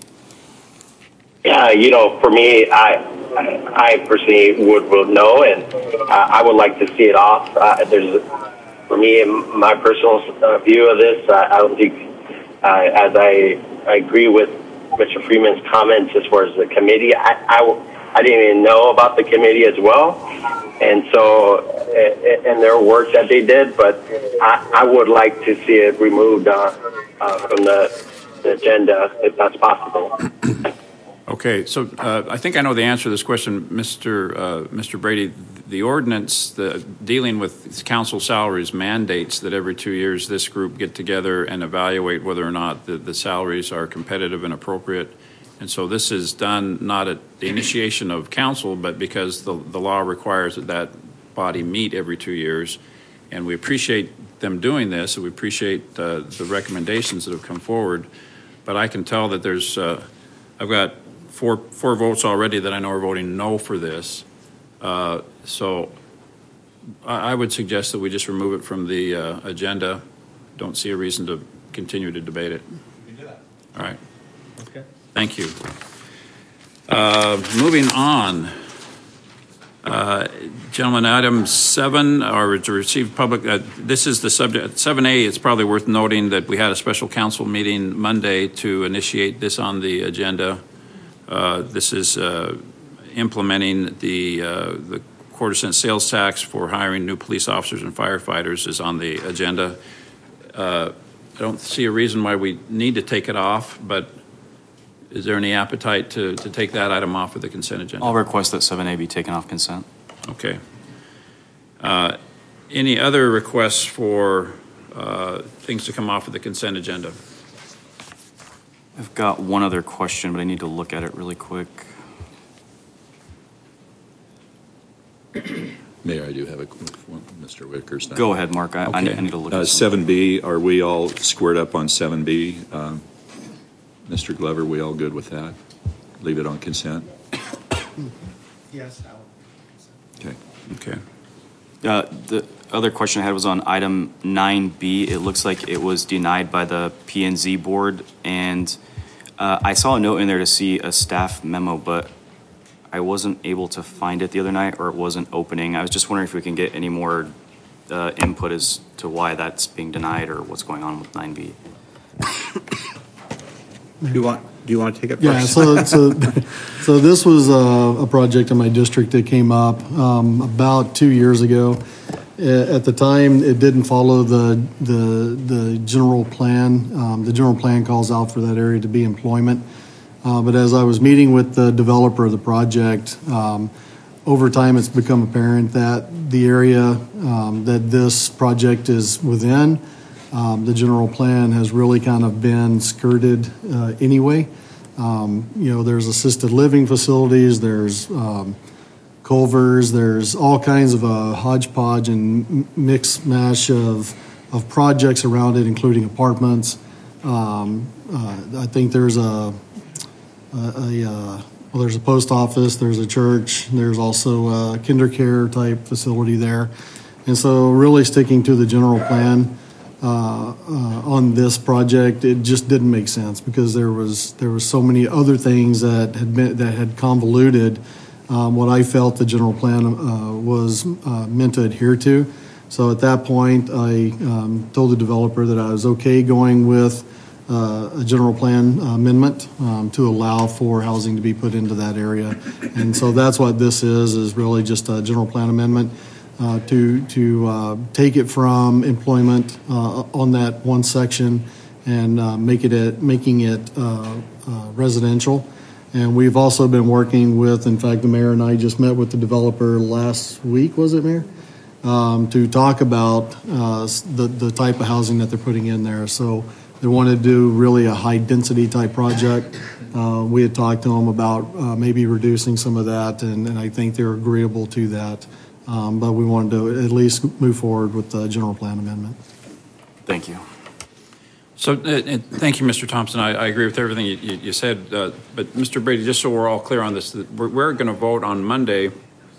Yeah, you know, for me, I I personally would, would know, and uh, I would like to see it off. Uh, there's, for me, in my personal uh, view of this, I, I don't think, uh, as I, I agree with Mister Freeman's comments as far as the committee, I, I, I didn't even know about the committee as well, and so, and their work that they did, but I, I would like to see it removed uh, uh, from the, the agenda if that's possible.
Okay, so uh, I think I know the answer to this question, Mister Uh, Mister Brady. The ordinance the, dealing with council salaries mandates that every two years this group get together and evaluate whether or not the, the salaries are competitive and appropriate. And so this is done not at the initiation of council, but because the, the law requires that that body meet every two years. And we appreciate them doing this, and we appreciate uh, the recommendations that have come forward. But I can tell that there's, uh, I've got four four votes already that I know are voting no for this. Uh, so I, I would suggest that we just remove it from the uh, agenda. Don't see a reason to continue to debate it.
You can do that.
All right.
Okay.
Thank you. Uh, moving on. Uh, gentlemen, item seven, or to receive public, uh, this is the subject, seven A, it's probably worth noting that we had a special council meeting Monday to initiate this on the agenda. Uh, this is uh, implementing the, uh, the quarter cent sales tax for hiring new police officers and firefighters is on the agenda. Uh, I don't see a reason why we need to take it off, but is there any appetite to, to take that item off of the consent agenda?
I'll request that seven A be taken off consent.
Okay. Uh, Any other requests for uh, things to come off of the consent agenda?
I've got one other question, but I need to look at it really quick.
Mayor, I do have a, Mister Wicker's.
Go ahead, Mark. I, I, need, I need to look
Uh,
at
seven B, are we all squared up on seven B? Um, Mister Glover, we all good with that? Leave it on consent?
Yes.
Okay.
Okay.
Uh, the other question I had was on item nine B. It looks like it was denied by the P and Z board, and uh, I saw a note in there to see a staff memo, but I wasn't able to find it the other night, or it wasn't opening. I was just wondering if we can get any more uh, input as to why that's being denied or what's going on with nine B.
Do you want, do you want to take it
Yeah,
first?
so, so, so this was a, a project in my district that came up um, about two years ago. A- At the time, it didn't follow the, the, the general plan. Um, The general plan calls out for that area to be employment. Uh, But as I was meeting with the developer of the project, um, over time, it's become apparent that the area um, that this project is within, um, the general plan has really kind of been skirted uh, anyway. Um, You know, there's assisted living facilities, there's um, Culvers, there's all kinds of a hodgepodge and m- mix mash of, of projects around it, including apartments. Um, uh, I think there's a, a, a uh, well, there's a post office, there's a church, there's also a kinder care type facility there. And so really sticking to the general plan uh, uh, on this project, it just didn't make sense because there was, there was so many other things that had been, that had convoluted um, what I felt the general plan uh, was uh, meant to adhere to. So at that point, I um, told the developer that I was okay going with uh, a general plan amendment um, to allow for housing to be put into that area. And so that's what this is, is really just a general plan amendment uh, to, to uh, take it from employment uh, on that one section and uh, make it, a, making it uh, uh, residential. And we've also been working with, in fact, the mayor and I just met with the developer last week, was it, Mayor? Um, to talk about uh, the, the type of housing that they're putting in there. So they want to do really a high-density type project. Uh, we had talked to them about uh, maybe reducing some of that, and, and I think they're agreeable to that. Um, but we wanted to at least move forward with the general plan amendment.
Thank you.
So, uh, uh, thank you, Mister Thompson. I, I agree with everything you, you, you said. Uh, but, Mister Brady, just so we're all clear on this, that we're, we're going to vote on Monday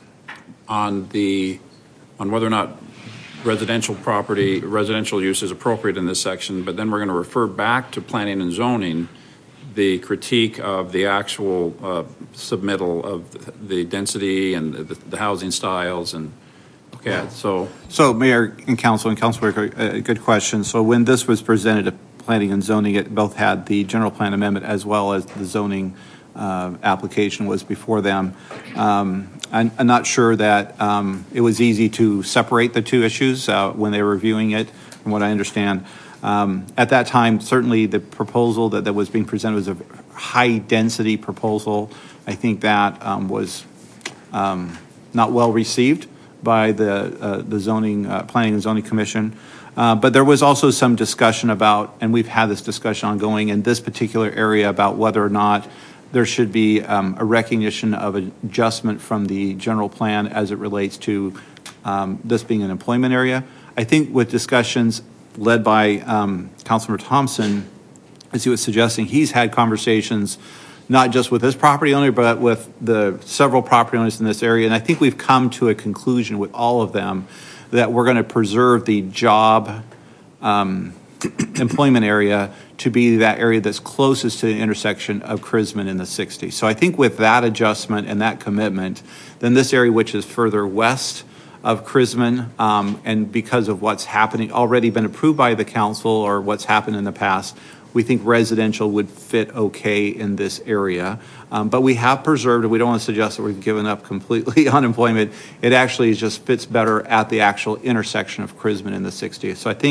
on the on whether or not residential property, residential use is appropriate in this section. But then we're going to refer back to planning and zoning the critique of the actual uh, submittal of the density and the, the housing styles and. Okay, so.
So, Mayor and Council and Councilor, a good question. So, when this was presented to Planning and Zoning, it both had the general plan amendment as well as the zoning uh, application was before them. Um, I'm, I'm not sure that um, it was easy to separate the two issues uh, when they were reviewing it, from what I understand. Um, at that time, certainly the proposal that, that was being presented was a high-density proposal. I think that um, was um, not well received by the uh, the zoning uh, planning and zoning commission, uh, but there was also some discussion about, and we've had this discussion ongoing in this particular area about whether or not there should be um, a recognition of adjustment from the general plan as it relates to um, this being an employment area. I think with discussions led by um, Councilmember Thompson, as he was suggesting, he's had conversations not just with this property owner, but with the several property owners in this area. And I think we've come to a conclusion with all of them that we're going to preserve the job um, employment area to be that area that's closest to the intersection of Chrisman and the sixty. So I think with that adjustment and that commitment, then this area, which is further west of Chrisman, um, and because of what's happening, already been approved by the council or what's happened in the past, we think residential would fit okay in this area. Um, but we have preserved it. We don't want to suggest that we've given up completely on employment. It actually just fits better at the actual intersection of Chrisman and the sixtieth. So I think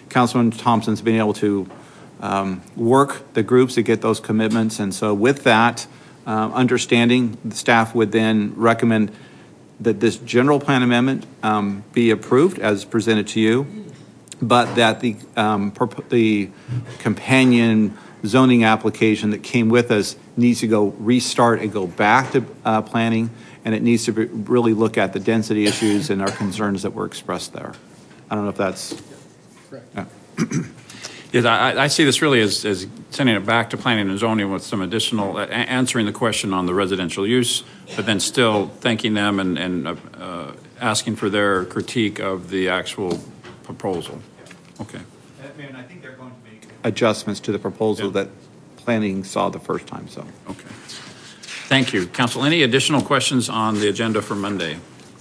Councilman Thompson's been able to um, work the groups to get those commitments. And so with that uh, understanding, the staff would then recommend that this general plan amendment um, be approved as presented to you, but that the um, the companion zoning application that came with us needs to go restart and go back to uh, planning, and it needs to be, really look at the density issues and our concerns that were expressed there. I don't know if that's correct. Yeah.
Yes, I, I see this really as, as sending it back to planning and zoning with some additional, uh, answering the question on the residential use, but then still thanking them and, and uh, uh, asking for their critique of the actual proposal. Okay.
And I think they're going to make adjustments to the proposal yeah. that planning saw the first time. So.
Okay. Thank you. Council, any additional questions on the agenda for Monday?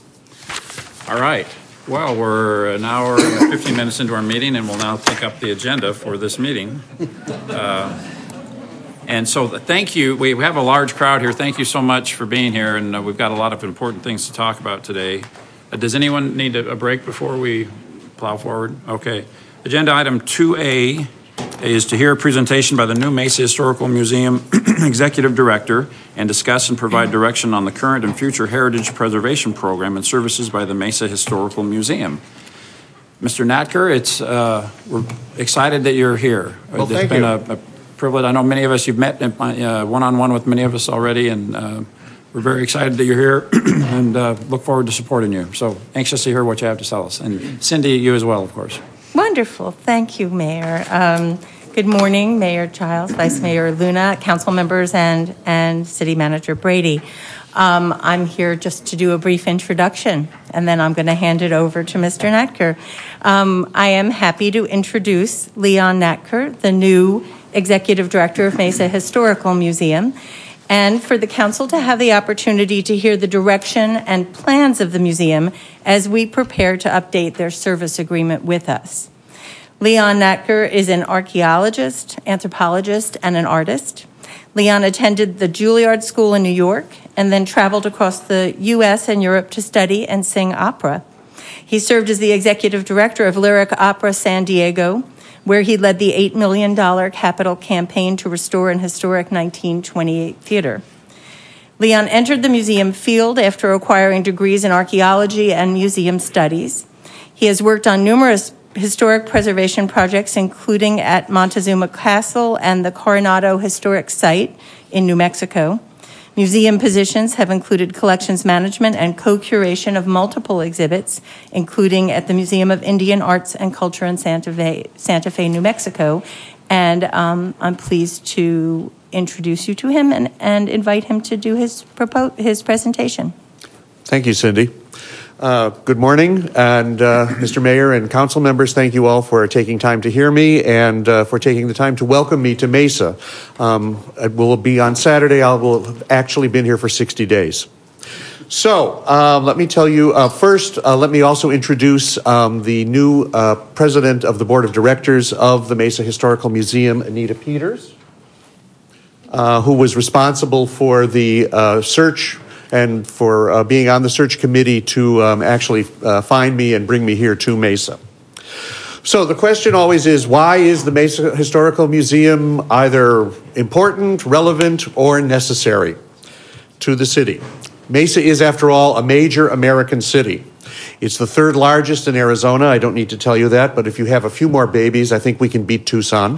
All right. Well, we're an hour and fifteen minutes into our meeting, and we'll now take up the agenda for this meeting. Uh, and so thank you. We have a large crowd here. Thank you so much for being here, and uh, we've got a lot of important things to talk about today. Uh, does anyone need a, a break before we plow forward? Okay. Agenda item two A is to hear a presentation by the new Mesa Historical Museum Executive Director and discuss and provide direction on the current and future heritage preservation program and services by the Mesa Historical Museum. Mister Natker, it's uh, we're excited that you're here.
Well,
it's
thank
been
you.
A, a privilege. I know many of us, you've met uh, one-on-one with many of us already, and uh, we're very excited that you're here and uh, look forward to supporting you. So anxious to hear what you have to tell us. And Cindy, you as well, of course.
Wonderful. Thank you, Mayor. Um, good morning, Mayor Childs, Vice Mayor Luna, council members, and, and City Manager Brady. Um, I'm here just to do a brief introduction, and then I'm going to hand it over to Mister Natker. Um, I am happy to introduce Leon Natker, the new Executive Director of Mesa Historical Museum, and for the council to have the opportunity to hear the direction and plans of the museum as we prepare to update their service agreement with us. Leon Natker is an archaeologist, anthropologist, and an artist. Leon attended the Juilliard School in New York and then traveled across the U S and Europe to study and sing opera. He served as the executive director of Lyric Opera San Diego, where he led the eight million dollars capital campaign to restore an historic nineteen twenty-eight theater. Leon entered the museum field after acquiring degrees in archaeology and museum studies. He has worked on numerous historic preservation projects, including at Montezuma Castle and the Coronado Historic Site in New Mexico. Museum positions have included collections management and co-curation of multiple exhibits, including at the Museum of Indian Arts and Culture in Santa Fe, Santa Fe, New Mexico. And um, I'm pleased to introduce you to him and, and invite him to do his, propo- his presentation.
Thank you, Cindy. Uh, good morning, and uh, Mister Mayor and council members, thank you all for taking time to hear me and uh, for taking the time to welcome me to Mesa. Um, it will be on Saturday. I will have actually been here for sixty days. So uh, let me tell you, uh, first, uh, let me also introduce um, the new uh, president of the board of directors of the Mesa Historical Museum, Anita Peters, uh, who was responsible for the uh, search and for uh, being on the search committee to um, actually uh, find me and bring me here to Mesa. So the question always is, why is the Mesa Historical Museum either important, relevant, or necessary to the city? Mesa is, after all, a major American city. It's the third largest in Arizona. I don't need to tell you that, but if you have a few more babies, I think we can beat Tucson.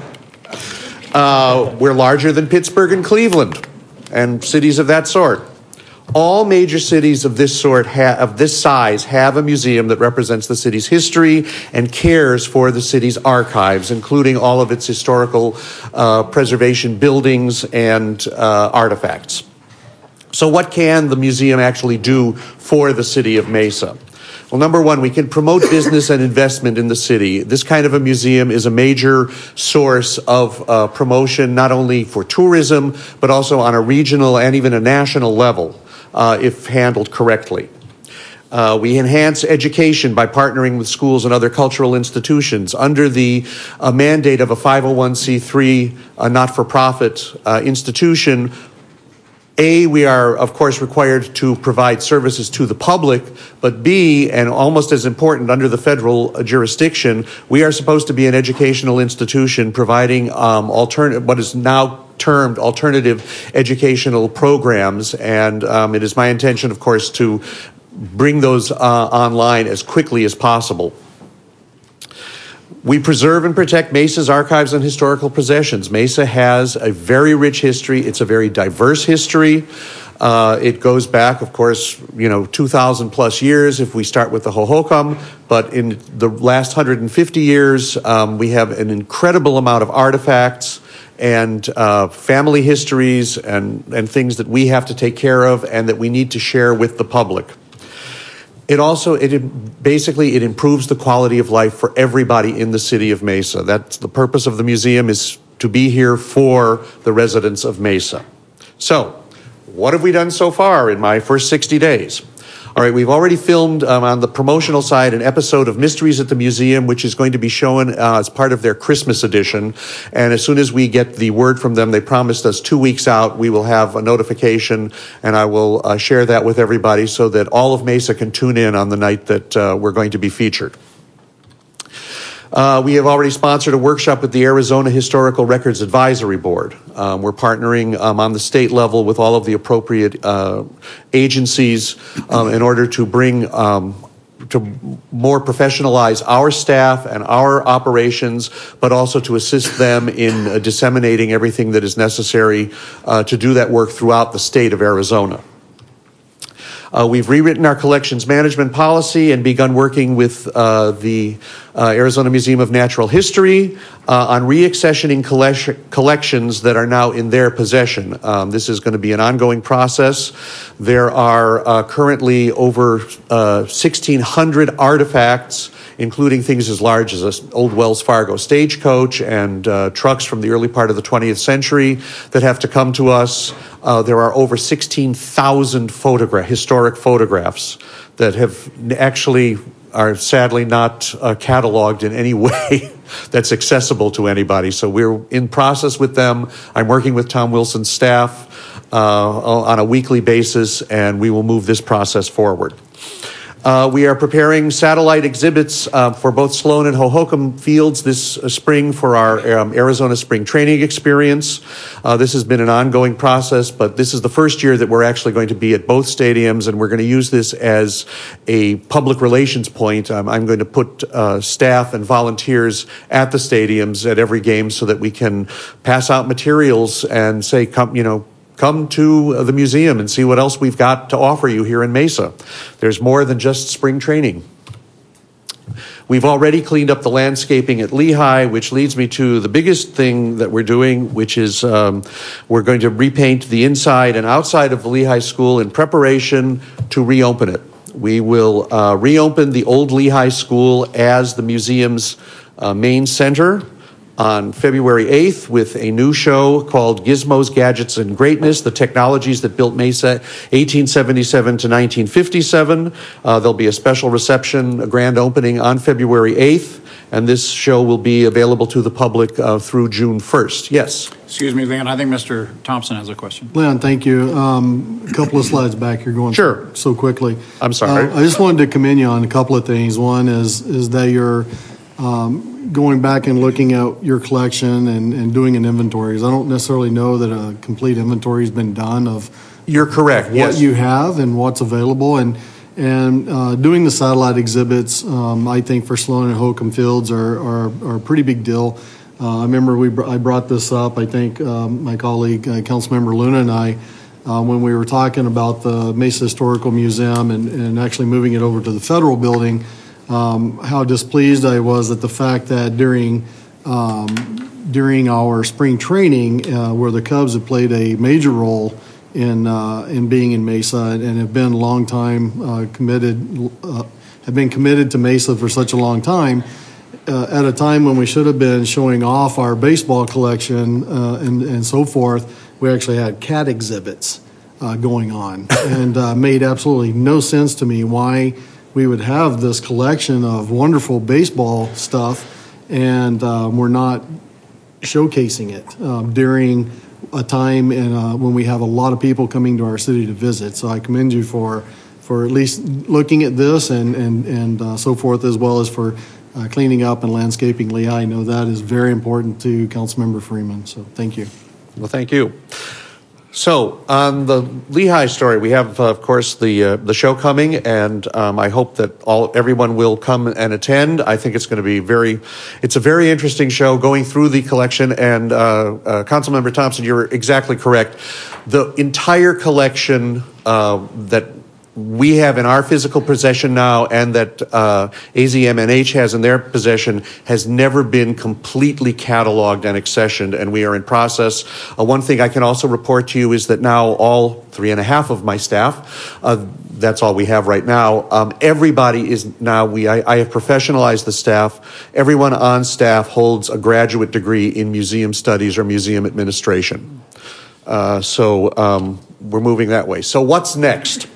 Uh, we're larger than Pittsburgh and Cleveland and cities of that sort. All major cities of this sort, ha- of this size, have a museum that represents the city's history and cares for the city's archives, including all of its historical uh, preservation buildings and uh, artifacts. So what can the museum actually do for the city of Mesa? Well, number one, we can promote business and investment in the city. This kind of a museum is a major source of uh, promotion, not only for tourism, but also on a regional and even a national level. Uh, if handled correctly. Uh, we enhance education by partnering with schools and other cultural institutions under the uh, mandate of a five oh one c three uh, not-for-profit uh, institution. A, we are, of course, required to provide services to the public, but B, and almost as important under the federal jurisdiction, we are supposed to be an educational institution providing um, alternate, what is now termed alternative educational programs, and um, it is my intention, of course, to bring those uh, online as quickly as possible. We preserve and protect Mesa's archives and historical possessions. Mesa has a very rich history. It's a very diverse history. Uh, it goes back, of course, you know, two thousand plus years if we start with the Hohokam, but in the last one hundred fifty years, um, we have an incredible amount of artifacts and uh, family histories and, and things that we have to take care of and that we need to share with the public. It also, it basically, it improves the quality of life for everybody in the city of Mesa. That's the purpose of the museum, is to be here for the residents of Mesa. So, what have we done so far in my first sixty days? All right, we've already filmed um, on the promotional side an episode of Mysteries at the Museum, which is going to be shown uh, as part of their Christmas edition. And as soon as we get the word from them, they promised us two weeks out, we will have a notification, and I will uh, share that with everybody so that all of Mesa can tune in on the night that uh, we're going to be featured. Uh, we have already sponsored a workshop with the Arizona Historical Records Advisory Board. Um, we're partnering um, on the state level with all of the appropriate uh, agencies um, in order to bring um, to more professionalize our staff and our operations, but also to assist them in uh, disseminating everything that is necessary uh, to do that work throughout the state of Arizona. Uh, we've rewritten our collections management policy and begun working with uh, the uh, Arizona Museum of Natural History uh, on reaccessioning collect- collections that are now in their possession. Um, this is going to be an ongoing process. There are uh, currently over uh, sixteen hundred artifacts, including things as large as an old Wells Fargo stagecoach and uh, trucks from the early part of the twentieth century that have to come to us. Uh, there are over sixteen thousand photogra- historic photographs that have actually are sadly not uh, cataloged in any way that's accessible to anybody. So we're in process with them. I'm working with Tom Wilson's staff uh, on a weekly basis, and we will move this process forward. Uh, we are preparing satellite exhibits uh, for both Sloan and Hohokam fields this uh, spring for our um, Arizona Spring Training Experience. Uh, this has been an ongoing process, but this is the first year that we're actually going to be at both stadiums, and we're going to use this as a public relations point. Um, I'm going to put uh, staff and volunteers at the stadiums at every game so that we can pass out materials and say, come, you know, come to the museum and see what else we've got to offer you here in Mesa. There's more than just spring training. We've already cleaned up the landscaping at Lehigh, which leads me to the biggest thing that we're doing, which is um, we're going to repaint the inside and outside of the Lehigh School in preparation to reopen it. We will uh, reopen the old Lehigh School as the museum's uh, main center on February eighth with a new show called Gizmos, Gadgets, and Greatness, the technologies that built Mesa eighteen seventy-seven to nineteen fifty-seven. Uh, there'll be a special reception, a grand opening on February eighth, and this show will be available to the public uh, through June first. Yes?
Excuse me, Leon, I think Mister Thompson has a question.
Leon, thank you. Um, a couple of slides back, you're going
sure.
so quickly.
I'm sorry.
Uh, I just wanted to commend you on a couple of things. One is, is that you're um, going back and looking at your collection and, and doing an inventory. I don't necessarily know that a complete inventory has been done of
You're correct,
what
yes.
you have and what's available. And and uh, doing the satellite exhibits, um, I think for Sloan and Hohokam Fields are, are, are a pretty big deal. Uh, I remember we br- I brought this up, I think um, my colleague, uh, Councilmember Luna and I, uh, when we were talking about the Mesa Historical Museum and, and actually moving it over to the federal building, Um, how displeased I was at the fact that during um, during our spring training, uh, where the Cubs have played a major role in uh, in being in Mesa and have been a long time uh, committed, uh, have been committed to Mesa for such a long time, uh, at a time when we should have been showing off our baseball collection uh, and and so forth, we actually had cat exhibits uh, going on, and uh, made absolutely no sense to me why we would have this collection of wonderful baseball stuff, and um, we're not showcasing it um, during a time and uh, when we have a lot of people coming to our city to visit. So I commend you for for at least looking at this and and and uh, so forth, as well as for uh, cleaning up and landscaping Lehigh. I know that is very important to Councilmember Freeman. So thank you.
Well, thank you. So on the Lehigh story, we have, uh, of course, the uh, the show coming, and um, I hope that all everyone will come and attend. I think it's going to be very, it's a very interesting show going through the collection. And uh, uh, Councilmember Thompson, you're exactly correct. The entire collection uh, that we have in our physical possession now and that uh, A Z M N H has in their possession has never been completely cataloged and accessioned, and we are in process. Uh, one thing I can also report to you is that now all three and a half of my staff, uh, that's all we have right now, um, everybody is now, we I, I have professionalized the staff. Everyone on staff holds a graduate degree in museum studies or museum administration. Uh, so um, we're moving that way. So what's next?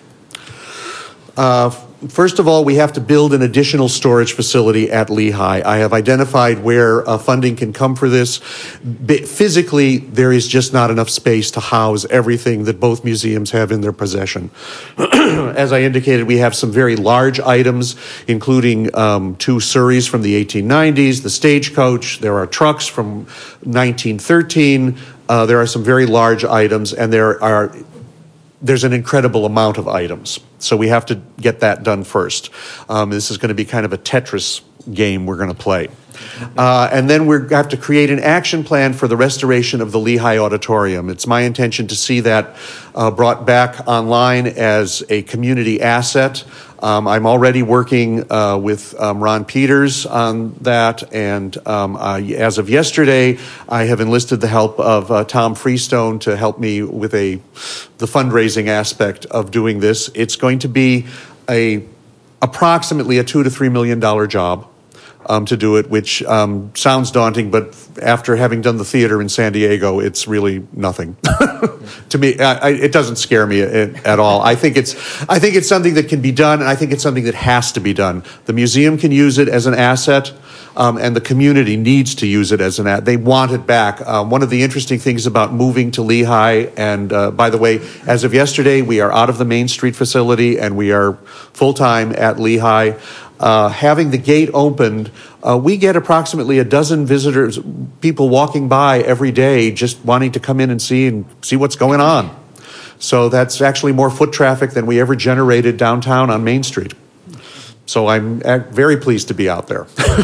Uh, first of all, we have to build an additional storage facility at Lehigh. I have identified where uh, funding can come for this. B- physically, there is just not enough space to house everything that both museums have in their possession. As I indicated, we have some very large items, including um, two Surreys from the eighteen nineties, the Stagecoach. There are trucks from nineteen thirteen. Uh, there are some very large items, and there are there's an incredible amount of items. So we have to get that done first. Um, this is going to be kind of a Tetris game we're going to play. Uh, and then we have to create an action plan for the restoration of the Lehigh Auditorium. It's my intention to see that uh, brought back online as a community asset. Um, I'm already working uh, with um, Ron Peters on that, and um, uh, as of yesterday, I have enlisted the help of uh, Tom Freestone to help me with a the fundraising aspect of doing this. It's going to be a approximately a two to three million dollar job. Um, to do it, which um, sounds daunting, but after having done the theater in San Diego, it's really nothing. To me, I, I, it doesn't scare me at, at all. I think it's, I think it's something that can be done, and I think it's something that has to be done. The museum can use it as an asset, um, and the community needs to use it as an asset. They want it back. Um, one of the interesting things about moving to Lehigh, and uh, by the way, as of yesterday, we are out of the Main Street facility, and we are full-time at Lehigh. Uh, having the gate opened, uh, we get approximately a dozen visitors, people walking by every day just wanting to come in and see and see what's going on. So that's actually more foot traffic than we ever generated downtown on Main Street. So I'm very pleased to be out there.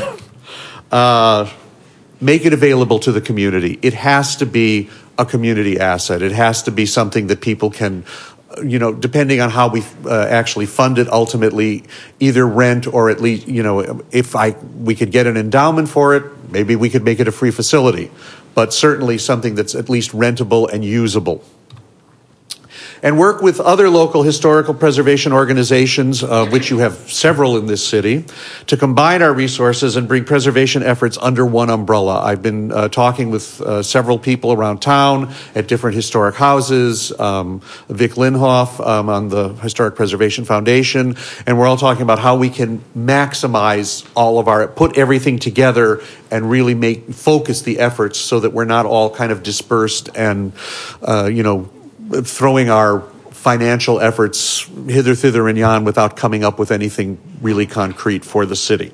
uh, make it available to the community. It has to be a community asset. It has to be something that people can, you know, depending on how we uh, actually fund it ultimately, either rent or at least, you know, if I we could get an endowment for it, maybe we could make it a free facility, but certainly something that's at least rentable and usable. And work with other local historical preservation organizations, uh, which you have several in this city, to combine our resources and bring preservation efforts under one umbrella. I've been uh, talking with uh, several people around town at different historic houses, um, Vic Linhoff um, on the Historic Preservation Foundation, and we're all talking about how we can maximize all of our, put everything together and really make, focus the efforts so that we're not all kind of dispersed and, uh, you know, throwing our financial efforts hither, thither, and yon without coming up with anything really concrete for the city.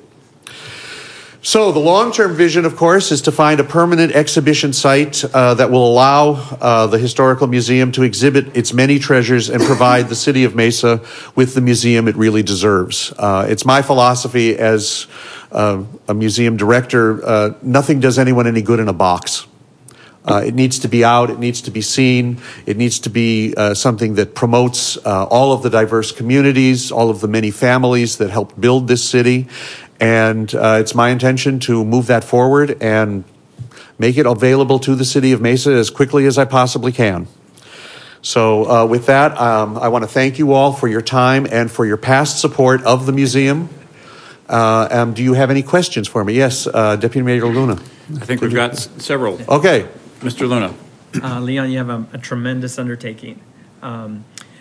So the long-term vision, of course, is to find a permanent exhibition site uh, that will allow uh, the Historical Museum to exhibit its many treasures and provide the city of Mesa with the museum it really deserves. Uh, it's my philosophy as uh, a museum director, uh, nothing does anyone any good in a box. Uh, it needs to be out. It needs to be seen. It needs to be uh, something that promotes uh, all of the diverse communities, all of the many families that helped build this city. And uh, it's my intention to move that forward and make it available to the city of Mesa as quickly as I possibly can. So uh, with that, um, I want to thank you all for your time and for your past support of the museum. Uh, um, do you have any questions for me? Yes, uh, Deputy Mayor Luna.
I think we've got s- several.
Okay.
Mister Luna.
Uh, Leon, you have a, a tremendous undertaking. Um,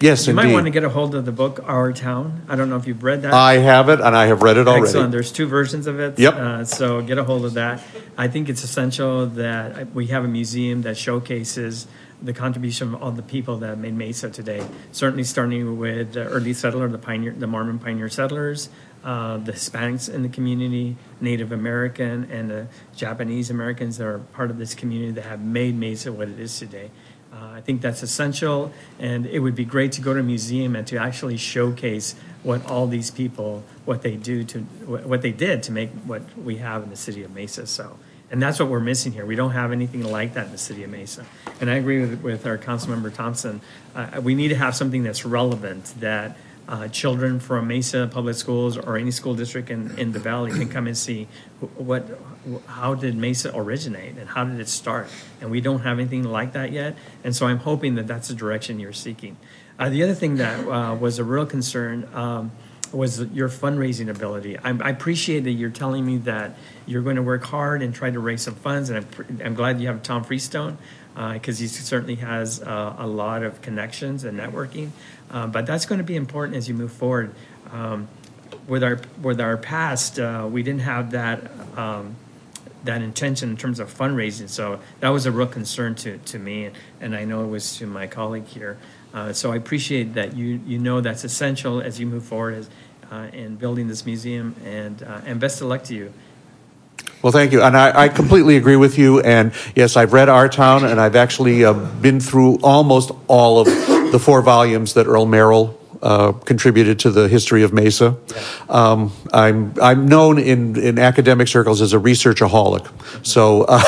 Yes,
You might
indeed.
want to get a hold of the book, Our Town. I don't know if you've read that.
I have it, and I have read it already.
Excellent. There's two versions of it.
Yep.
Uh, so get a hold of that. I think it's essential that we have a museum that showcases the contribution of all the people that made Mesa today. Certainly starting with the early settler, the pioneer, the Mormon pioneer settlers, uh, the Hispanics in the community, Native American, and the Japanese Americans that are part of this community that have made Mesa what it is today. Uh, I think that's essential, and it would be great to go to a museum and to actually showcase what all these people, what they do to, what they did to make what we have in the city of Mesa. So, and that's what we're missing here. We don't have anything like that in the city of Mesa. And I agree with, with our Councilmember Thompson. Uh, we need to have something that's relevant, that uh, children from Mesa Public Schools or any school district in, in the Valley can come and see what, how did Mesa originate and how did it start? And we don't have anything like that yet. And so I'm hoping that that's the direction you're seeking. Uh, the other thing that uh, was a real concern um, was your fundraising ability. I, I appreciate that you're telling me that you're going to work hard and try to raise some funds, and I'm, I'm glad you have Tom Freestone, because uh, he certainly has uh, a lot of connections and networking. Uh, but that's going to be important as you move forward. Um, with our with our past, uh, we didn't have that um, that intention in terms of fundraising, so that was a real concern to to me, and, and I know it was to my colleague here. Uh, so I appreciate that you you know that's essential as you move forward as uh, in building this museum, and uh, and best of luck to you.
Well, thank you. And I, I completely agree with you. And yes, I've read Our Town, and I've actually uh, been through almost all of the four volumes that Earl Merrill uh, contributed to the history of Mesa. Um, I'm I'm known in, in academic circles as a researchaholic. So uh,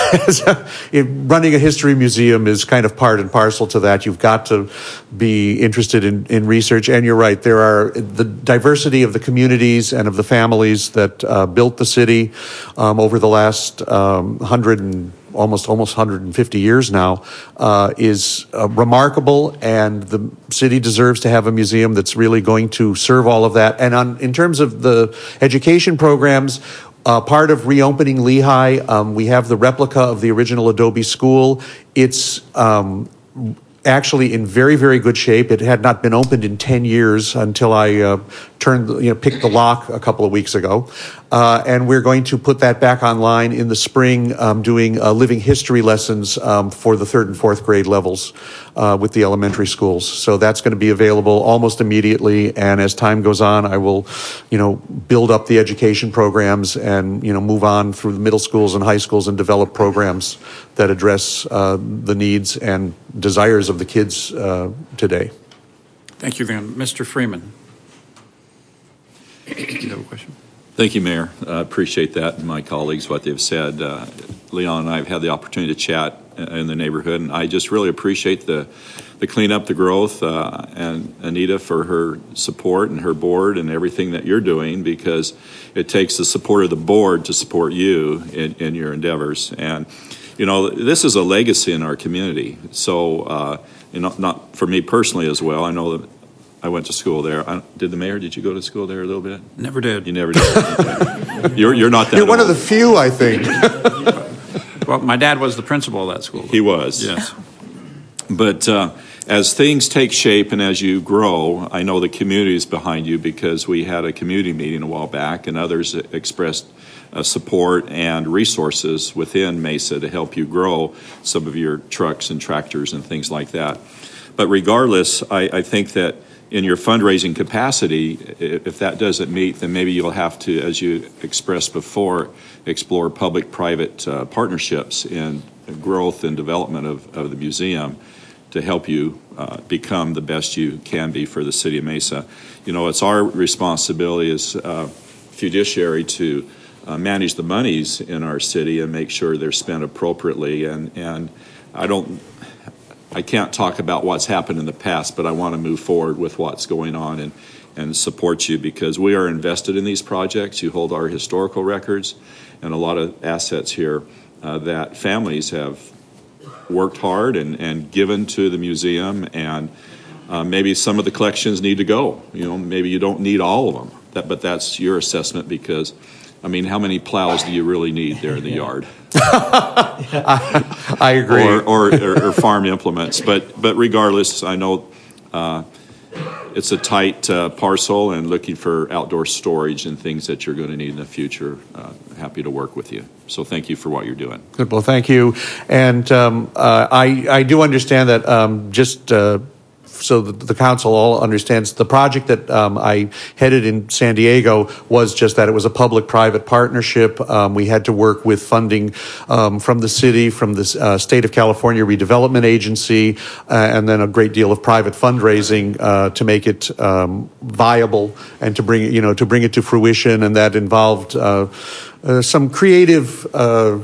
if running a history museum is kind of part and parcel to that. You've got to be interested in, in research. And you're right, there are the diversity of the communities and of the families that uh, built the city um, over the last um, hundred and almost almost one hundred fifty years now uh, is uh, remarkable, and the city deserves to have a museum that's really going to serve all of that. And on, in terms of the education programs, uh, part of reopening Lehigh, um, we have the replica of the original Adobe School. It's um, actually in very, very good shape. It had not been opened in ten years until I uh, turned, you know, picked the lock a couple of weeks ago. Uh, and we're going to put that back online in the spring, um, doing uh, living history lessons um, for the third and fourth grade levels uh, with the elementary schools. So that's going to be available almost immediately. And as time goes on, I will, you know, build up the education programs and, you know, move on through the middle schools and high schools and develop programs that address uh, the needs and desires of the kids uh, today.
Thank you, Van. Mister Freeman. Do you have a question?
Thank you, Mayor. I uh, appreciate that, and my colleagues, what they've said. Uh, Leon and I have had the opportunity to chat in the neighborhood, and I just really appreciate the, the cleanup, the growth, uh, and Anita for her support and her board and everything that you're doing, because it takes the support of the board to support you in, in your endeavors. And, you know, this is a legacy in our community. So, uh, you know, not for me personally as well. I know that I went to school there. I, did the mayor, did you go to school there a little bit?
Never did.
You never did. you're, you're not that
You're one
old.
of the few, I think.
Well, my dad was the principal of that school.
He was.
Yes.
But uh, as things take shape and as you grow, I know the community is behind you, because we had a community meeting a while back, and others expressed uh, support and resources within Mesa to help you grow some of your trucks and tractors and things like that. But regardless, I, I think that in your fundraising capacity, if that doesn't meet, then maybe you'll have to, as you expressed before, explore public-private uh, partnerships in growth and development of, of the museum to help you uh, become the best you can be for the city of Mesa. You know, it's our responsibility as uh, fiduciary to uh, manage the monies in our city and make sure they're spent appropriately. And, and I don't... I can't talk about what's happened in the past, but I want to move forward with what's going on and, and support you, because we are invested in these projects. You hold our historical records and a lot of assets here uh, that families have worked hard and, and given to the museum, and uh, maybe some of the collections need to go. You know, maybe you don't need all of them, that, but that's your assessment, because I mean, how many plows do you really need there in the yard?
I, I agree.
Or, or, or, or farm implements. But but regardless, I know uh, it's a tight uh, parcel, and looking for outdoor storage and things that you're going to need in the future. Uh, happy to work with you. So thank you for what you're doing.
Good. Well, thank you. And um, uh, I, I do understand that um, just uh, so that the council all understands, the project that um, I headed in San Diego was just that. It was a public-private partnership. Um, we had to work with funding um, from the city, from the uh, State of California Redevelopment Agency, uh, and then a great deal of private fundraising uh, to make it um, viable and to bring it, you know, to bring it to fruition. And that involved uh, uh, some creative uh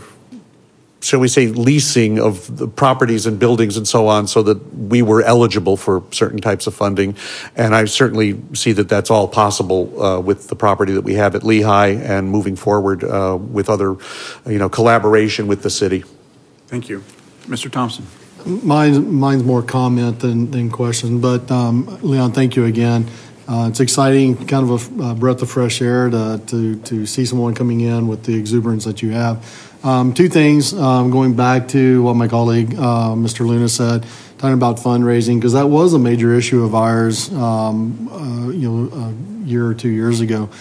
shall we say, leasing of the properties and buildings and so on, so that we were eligible for certain types of funding. And I certainly see that that's all possible uh, with the property that we have at Lehigh, and moving forward uh, with other, you know, collaboration with the city.
Thank you. Mister Thompson.
Mine's, mine's more comment than, than question, but um, Leon, thank you again. Uh, it's exciting, kind of a, a breath of fresh air to, to, to see someone coming in with the exuberance that you have. Um, two things, um, going back to what my colleague, uh, Mister Luna said, talking about fundraising, because that was a major issue of ours, um, uh, you know, a year or two years ago.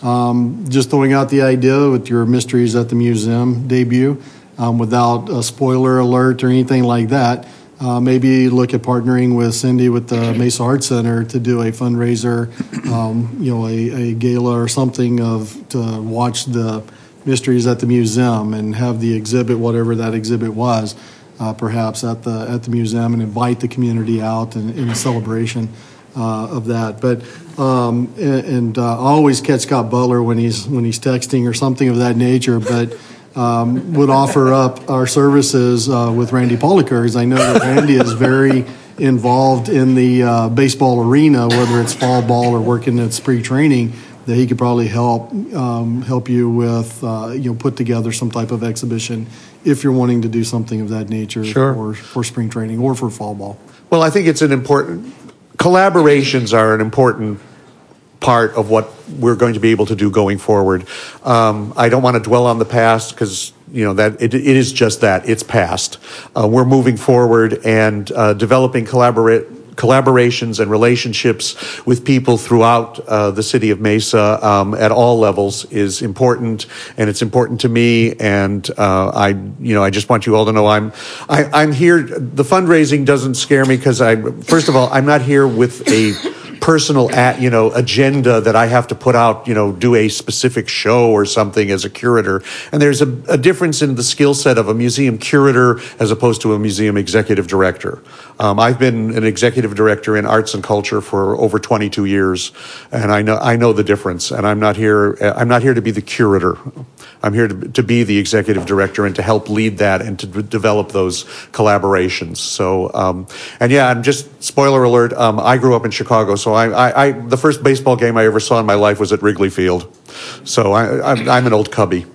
Um, just throwing out the idea with your Mysteries at the Museum debut, um, without a spoiler alert or anything like that, uh, maybe look at partnering with Cindy with the Mesa Arts Center to do a fundraiser, um, you know, a, a gala or something of to watch the Mysteries at the Museum and have the exhibit, whatever that exhibit was, uh, perhaps at the at the museum, and invite the community out in, in a celebration uh, of that. But um, and, and uh, I always catch Scott Butler when he's when he's texting or something of that nature. But um, would offer up our services uh, with Randy Poliker, because I know that Randy is very involved in the uh, baseball arena, whether it's fall ball or working at spring training, that he could probably help um, help you with, uh, you know, put together some type of exhibition if you're wanting to do something of that nature
Sure.
for, for spring training or for fall ball.
Well, I think it's an important, collaborations are an important part of what we're going to be able to do going forward. Um, I don't want to dwell on the past, because you know that it, it is just that, it's past. Uh, we're moving forward and uh, developing collaborate. collaborations and relationships with people throughout uh, the city of Mesa um, at all levels is important, and it's important to me. And uh, I, you know, I just want you all to know I'm, I, I'm here. The fundraising doesn't scare me, because I, first of all, I'm not here with a personal, at, you know, agenda that I have to put out, you know, do a specific show or something as a curator. And there's a, a difference in the skill set of a museum curator as opposed to a museum executive director. Um, I've been an executive director in arts and culture for over twenty-two years, and I know I know the difference. And I'm not here. I'm not here to be the curator. I'm here to, to be the executive director and to help lead that and to d- develop those collaborations. So, um, and yeah, I'm just spoiler alert. Um, I grew up in Chicago, so I, I, I the first baseball game I ever saw in my life was at Wrigley Field. So I, I'm, I'm an old Cubby.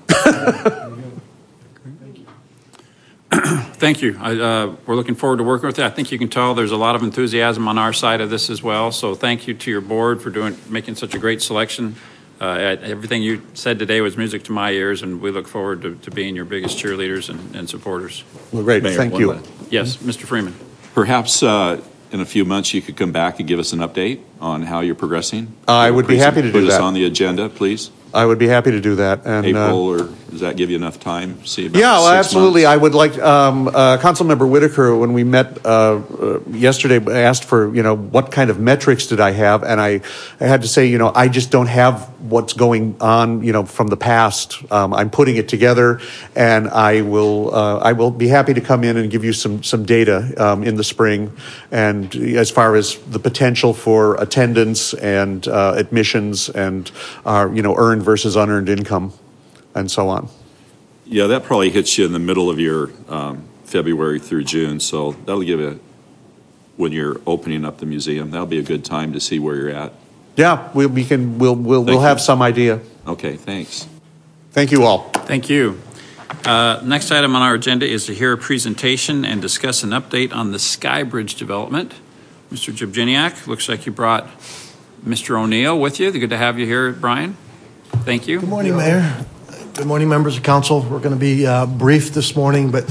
Thank you. I, uh, we're looking forward to working with you. I think you can tell there's a lot of enthusiasm on our side of this as well. So thank you to your board for doing making such a great selection. Uh, everything you said today was music to my ears, and we look forward to, to being your biggest cheerleaders and, and supporters.
Well, great.
Mayor,
Thank
one
you.
minute.
Yes, Mister Freeman.
Perhaps uh, in a few months you could come back and give us an update on how you're progressing.
I would be happy to do
Put us
that.
on the agenda, please.
I would be happy to do that. And,
April,
uh,
or does that give you enough time? See about
yeah, well,
six
absolutely.
months?
I would like um, uh, Councilmember Whitaker, when we met uh, uh, yesterday, asked for, you know, what kind of metrics did I have, and I, I had to say, you know, I just don't have what's going on, you know, from the past. Um, I'm putting it together, and I will uh, I will be happy to come in and give you some some data um, in the spring, and as far as the potential for attendance and uh, admissions and uh, you know, earned versus unearned income, and so on.
Yeah, that probably hits you in the middle of your um, February through June, so that'll give you, when you're opening up the museum, that'll be a good time to see where you're at.
Yeah, we, we can. We'll we'll, we'll have some idea.
Okay, thanks.
Thank you all.
Thank you. Uh, next item on our agenda is to hear a presentation and discuss an update on the Skybridge development. Mister Jibginiak, looks like you brought Mister O'Neill with you. Good to have you here, Brian. Thank you.
Good morning, Mayor. Good morning, members of council. We're going to be uh, brief this morning, but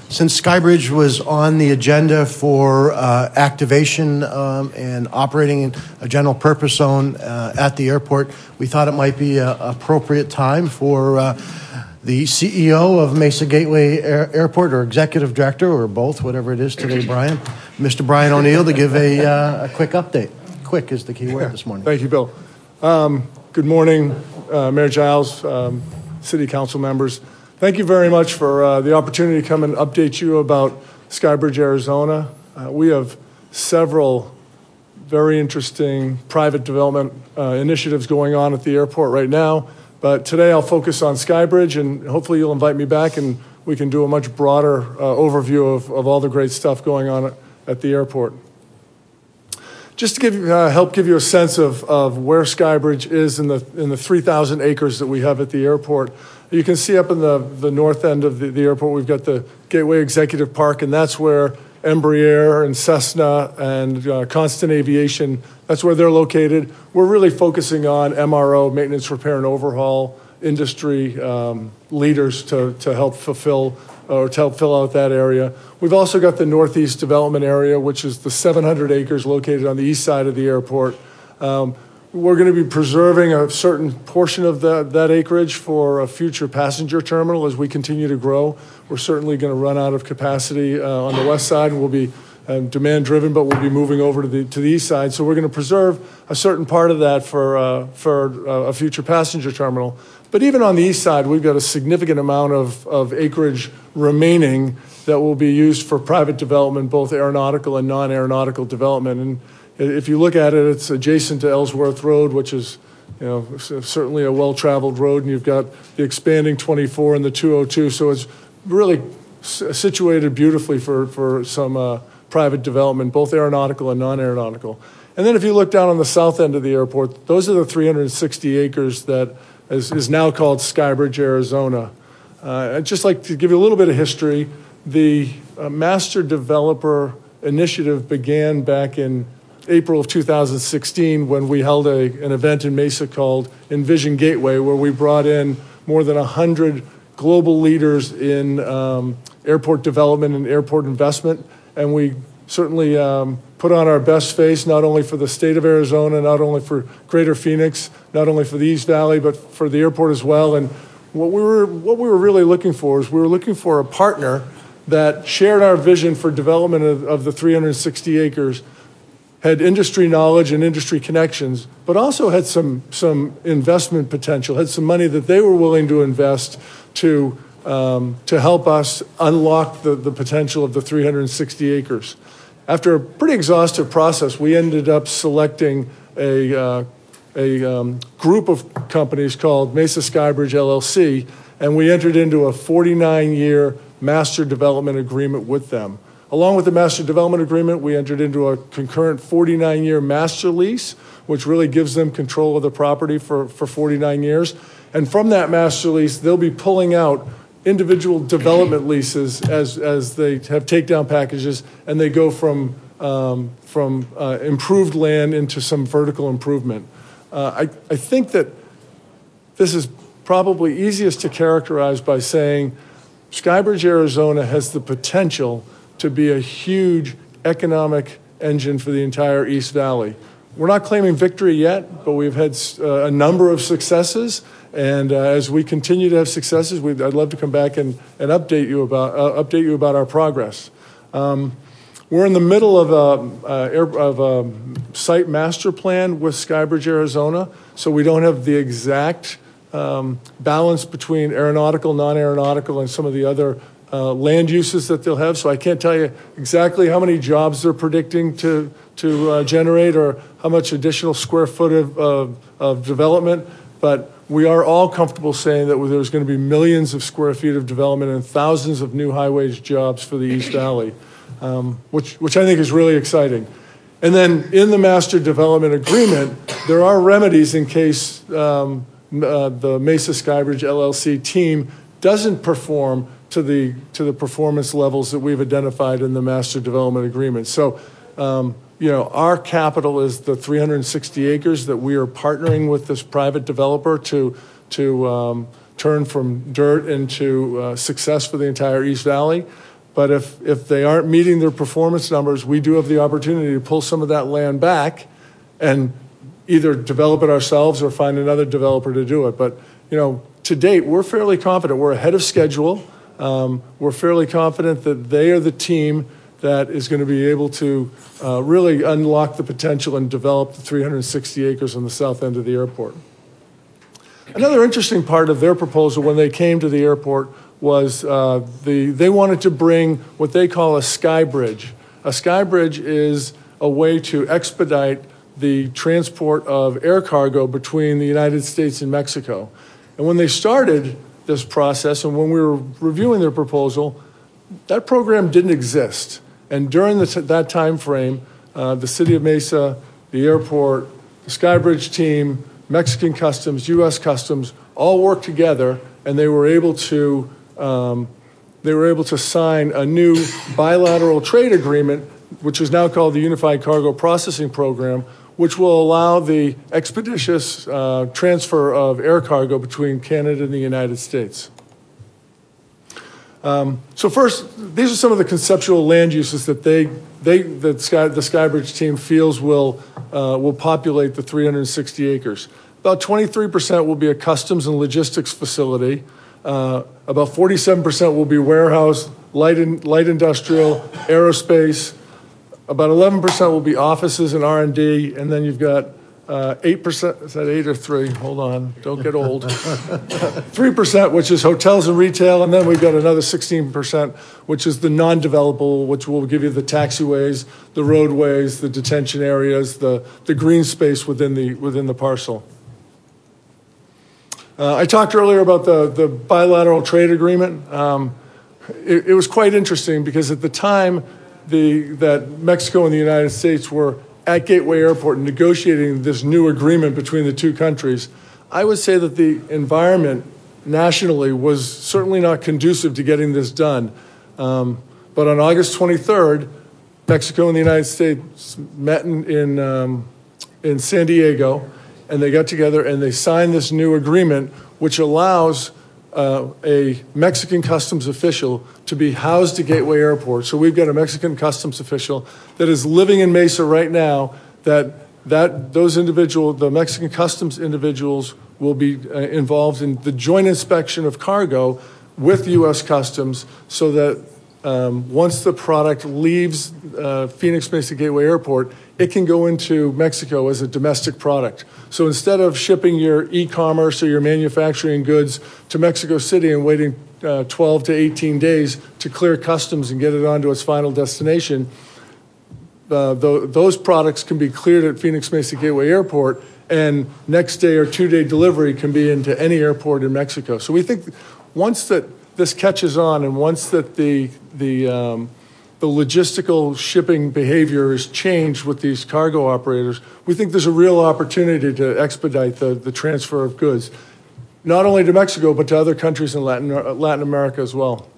Since Skybridge was on the agenda for uh, activation um, and operating a general purpose zone uh, at the airport, we thought it might be an appropriate time for uh, the C E O of Mesa Gateway Air- Airport, or executive director, or both, whatever it is today, Brian, Mister Brian O'Neill, to give a, uh, a quick update. Quick is the key word this morning.
Thank you, Bill. Um, good morning, uh, Mayor Giles, um, City Council members. Thank you very much for uh, the opportunity to come and update you about Skybridge, Arizona. Uh, we have several very interesting private development uh, initiatives going on at the airport right now. But today I'll focus on Skybridge, and hopefully you'll invite me back and we can do a much broader uh, overview of, of all the great stuff going on at, at the airport. Just to give you, uh, help give you a sense of, of where Skybridge is in the, in the three thousand acres that we have at the airport. You can see up in the, the north end of the, the airport, we've got the Gateway Executive Park, and that's where Embraer and Cessna and uh, Constant Aviation, that's where they're located. We're really focusing on M R O, maintenance, repair, and overhaul industry um, leaders to, to help fulfill or to help fill out that area. We've also got the Northeast Development Area, which is the seven hundred acres located on the east side of the airport. Um, We're going to be preserving a certain portion of that, that acreage for a future passenger terminal as we continue to grow. We're certainly going to run out of capacity uh, on the west side, and we'll be uh, demand driven, but we'll be moving over to the to the east side. So we're going to preserve a certain part of that for uh, for uh, a future passenger terminal. But even on the east side, we've got a significant amount of, of acreage remaining that will be used for private development, both aeronautical and non-aeronautical development. And if you look at it, it's adjacent to Ellsworth Road, which is, you know, certainly a well-traveled road, and you've got the expanding twenty-four and the two oh two, so it's really situated beautifully for, for some uh, private development, both aeronautical and non-aeronautical. And then if you look down on the south end of the airport, those are the three hundred sixty acres that is, is now called Skybridge, Arizona. Uh, I'd just like to give you a little bit of history. The uh, Master Developer Initiative began back in April of two thousand sixteen when we held a, an event in Mesa called Envision Gateway, where we brought in more than one hundred global leaders in um, airport development and airport investment. And we certainly um, put on our best face, not only for the state of Arizona, not only for Greater Phoenix, not only for the East Valley, but for the airport as well. And what we were, what we were really looking for is we were looking for a partner that shared our vision for development of, of the three hundred sixty acres, had industry knowledge and industry connections, but also had some, some investment potential, had some money that they were willing to invest to, um, to help us unlock the, the potential of the three hundred sixty acres. After a pretty exhaustive process, we ended up selecting a, uh, a um, group of companies called Mesa Skybridge L L C, and we entered into a forty-nine year master development agreement with them. Along with the master development agreement, we entered into a concurrent forty-nine year master lease, which really gives them control of the property for, for forty-nine years. And from that master lease, they'll be pulling out individual development leases as, as they have takedown packages, and they go from, um, from uh, improved land into some vertical improvement. Uh, I, I think that this is probably easiest to characterize by saying Skybridge, Arizona has the potential to be a huge economic engine for the entire East Valley. We're not claiming victory yet, but we've had uh, a number of successes. And uh, as we continue to have successes, we'd, I'd love to come back and, and update you about uh, update you about our progress. Um, we're in the middle of a, uh, air, of a site master plan with Skybridge, Arizona, so we don't have the exact um, balance between aeronautical, non-aeronautical, and some of the other Uh, land uses that they'll have. So I can't tell you exactly how many jobs they're predicting to, to uh, generate or how much additional square foot of, of, of development, but we are all comfortable saying that there's going to be millions of square feet of development and thousands of new high-wage jobs for the East Valley, um, which, which I think is really exciting. And then in the master development agreement, there are remedies in case um, uh, the Mesa Skybridge L L C team doesn't perform to the to the performance levels that we've identified in the master development agreement. So, um, you know, our capital is the three hundred sixty acres that we are partnering with this private developer to to um, turn from dirt into uh, success for the entire East Valley. But if, if they aren't meeting their performance numbers, we do have the opportunity to pull some of that land back and either develop it ourselves or find another developer to do it. But, you know, to date, we're fairly confident. We're ahead of schedule. Um, we're fairly confident that they are the team that is going to be able to uh, really unlock the potential and develop the three hundred sixty acres on the south end of the airport. Another interesting part of their proposal when they came to the airport was uh, the they wanted to bring what they call a sky bridge. A sky bridge is a way to expedite the transport of air cargo between the United States and Mexico. And when they started this process and when we were reviewing their proposal, that program didn't exist. And during the t- that time frame, uh, the City of Mesa, the airport, the Skybridge team, Mexican Customs, U S Customs, all worked together, and they were able to um, they were able to sign a new bilateral trade agreement, which is now called the Unified Cargo Processing Program, which will allow the expeditious uh, transfer of air cargo between Canada and the United States. Um, so first, these are some of the conceptual land uses that they, they that Sky, the Skybridge team feels will uh, will populate the three hundred sixty acres. About twenty-three percent will be a customs and logistics facility. Uh, about forty-seven percent will be warehouse, light in, light industrial, aerospace. About eleven percent will be offices and R and D, and then you've got uh, eight percent, is that eight or three? Hold on, don't get old. three percent, which is hotels and retail, and then we've got another sixteen percent, which is the non-developable, which will give you the taxiways, the roadways, the detention areas, the, the green space within the, within the parcel. Uh, I talked earlier about the, the bilateral trade agreement. Um, it, it was quite interesting because at the time the, that Mexico and the United States were at Gateway Airport negotiating this new agreement between the two countries, I would say that the environment nationally was certainly not conducive to getting this done. Um, but on August twenty-third, Mexico and the United States met in, in, um, in San Diego, and they got together and they signed this new agreement, which allows uh, a Mexican customs official to be housed at Gateway Airport. So we've got a Mexican customs official that is living in Mesa right now. That that those individual, the Mexican customs individuals, will be uh, involved in the joint inspection of cargo with U S Customs, so that um, once the product leaves uh, Phoenix Mesa Gateway Airport, it can go into Mexico as a domestic product. So instead of shipping your e-commerce or your manufacturing goods to Mexico City and waiting uh, twelve to eighteen days to clear customs and get it onto its final destination, uh, th- those products can be cleared at Phoenix Mesa Gateway Airport, and next day or two-day delivery can be into any airport in Mexico. So we think once that this catches on and once that the the um, the logistical shipping behavior is changed with these cargo operators, we think there's a real opportunity to expedite the, the transfer of goods, not only to Mexico, but to other countries in Latin, Latin America as well.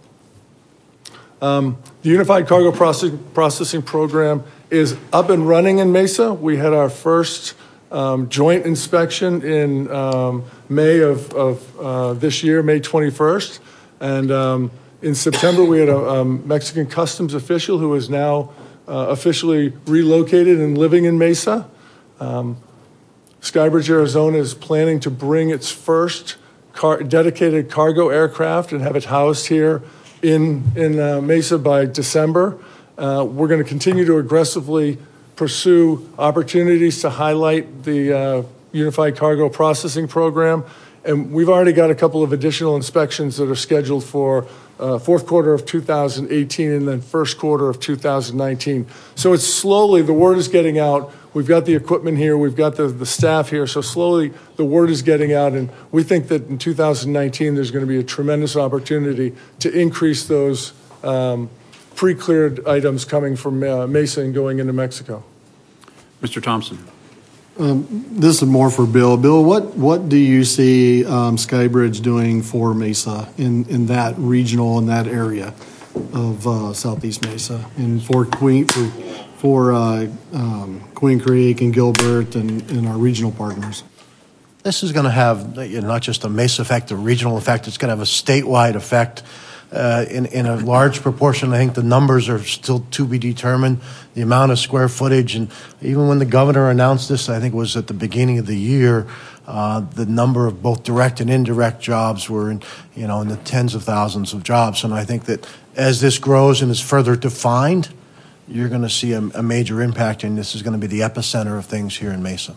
Um, the Unified Cargo Processing, Processing Program is up and running in Mesa. We had our first um, joint inspection in um, May of, of uh, this year, May twenty-first. And um, in September, we had a um, Mexican customs official who is now uh, officially relocated and living in Mesa. Um, Skybridge, Arizona is planning to bring its first car- dedicated cargo aircraft and have it housed here in, in uh, Mesa by December. Uh, we're going to continue to aggressively pursue opportunities to highlight the uh, Unified Cargo Processing Program. And we've already got a couple of additional inspections that are scheduled for uh, fourth quarter of two thousand eighteen and then first quarter of two thousand nineteen. So it's slowly, the word is getting out. We've got the equipment here. We've got the, the staff here. So slowly the word is getting out. And we think that in two thousand nineteen, there's going to be a tremendous opportunity to increase those um, pre-cleared items coming from uh, Mesa and going into Mexico.
Mister Thompson.
Um, this is more for Bill. Bill, what, what do you see um, Skybridge doing for Mesa in, in that regional, in that area of uh, Southeast Mesa, and for Queen for, for uh, um, Queen Creek and Gilbert and, and our regional partners?
This is going to have, you know, not just a Mesa effect, a regional effect. It's going to have a statewide effect. uh, in, in a large proportion. I think the numbers are still to be determined, the amount of square footage. And even when the governor announced this, I think it was at the beginning of the year, uh, the number of both direct and indirect jobs were in, you know, in the tens of thousands of jobs. And I think that as this grows and is further defined, you're going to see a, a major impact, and this is going to be the epicenter of things here in Mesa.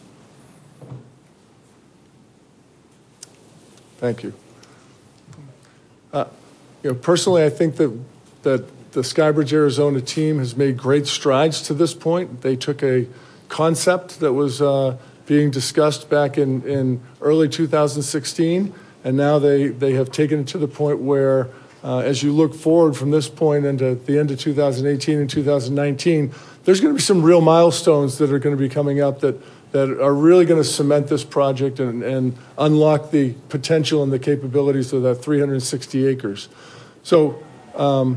Thank you. Uh, you know, personally, I think that that the Skybridge, Arizona team has made great strides to this point. They took a concept that was uh, being discussed back in, in early two thousand sixteen, and now they, they have taken it to the point where, uh, as you look forward from this point into the end of two thousand eighteen and two thousand nineteen, there's going to be some real milestones that are going to be coming up that that are really going to cement this project and, and unlock the potential and the capabilities of that three hundred sixty acres. So um,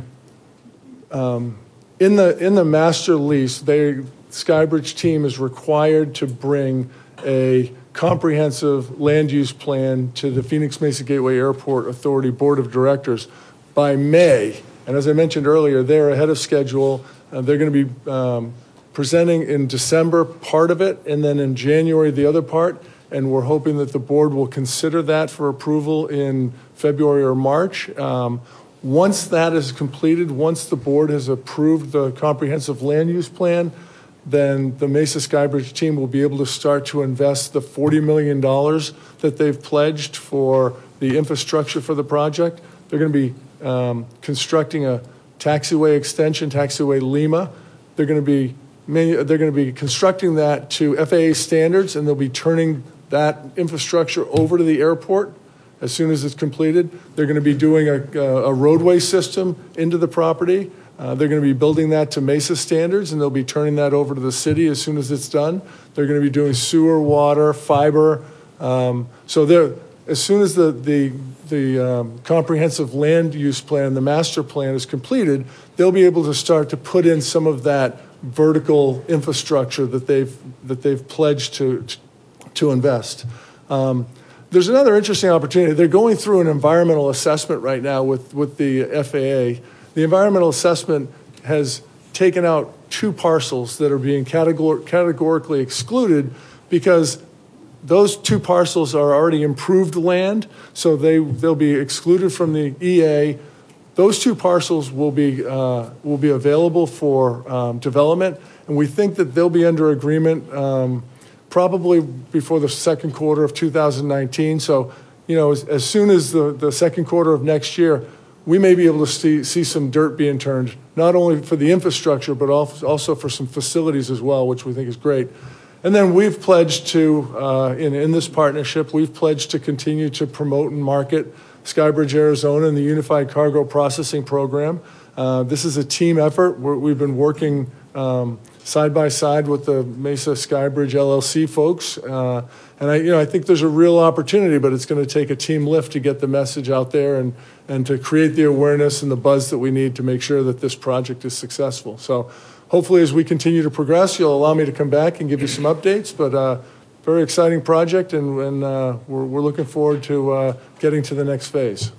um, in the in the master lease, they Skybridge team is required to bring a comprehensive land use plan to the Phoenix Mesa Gateway Airport Authority Board of Directors by May. And as I mentioned earlier, they're ahead of schedule. Uh, they're going to be um, presenting in December part of it, and then in January the other part, and we're hoping that the board will consider that for approval in February or March. Um, once that is completed, once the board has approved the comprehensive land use plan, then the Mesa Skybridge team will be able to start to invest the forty million dollars that they've pledged for the infrastructure for the project. They're going to be um, constructing a taxiway extension, taxiway Lima. They're going to be they're going to be constructing that to F A A standards, and they'll be turning that infrastructure over to the airport as soon as it's completed. They're going to be doing a, a roadway system into the property. Uh, they're going to be building that to Mesa standards, and they'll be turning that over to the city as soon as it's done. They're going to be doing sewer, water, fiber. Um, so they're, as soon as the, the, the um, comprehensive land use plan, the master plan is completed, they'll be able to start to put in some of that vertical infrastructure that they've, that they've pledged to, to invest. Um, there's another interesting opportunity. They're going through an environmental assessment right now with, with the F A A. The environmental assessment has taken out two parcels that are being categor- categorically excluded because those two parcels are already improved land, so they, they'll be excluded from the E A. Those two parcels will be, uh, will be available for um, development, and we think that they'll be under agreement um, probably before the second quarter of two thousand nineteen. So, you know, as, as soon as the, the second quarter of next year, we may be able to see, see some dirt being turned, not only for the infrastructure, but also for some facilities as well, which we think is great. And then we've pledged to, uh, in, in this partnership, we've pledged to continue to promote and market Skybridge, Arizona, and the Unified Cargo Processing Program. Uh, this is a team effort. We're, we've been working um, side by side with the Mesa Skybridge L L C folks. Uh, and I, you know, I think there's a real opportunity, but it's going to take a team lift to get the message out there and, and to create the awareness and the buzz that we need to make sure that this project is successful. So hopefully as we continue to progress, you'll allow me to come back and give you some updates, but uh, very exciting project, and, and uh, we're, we're looking forward to uh, getting to the next phase.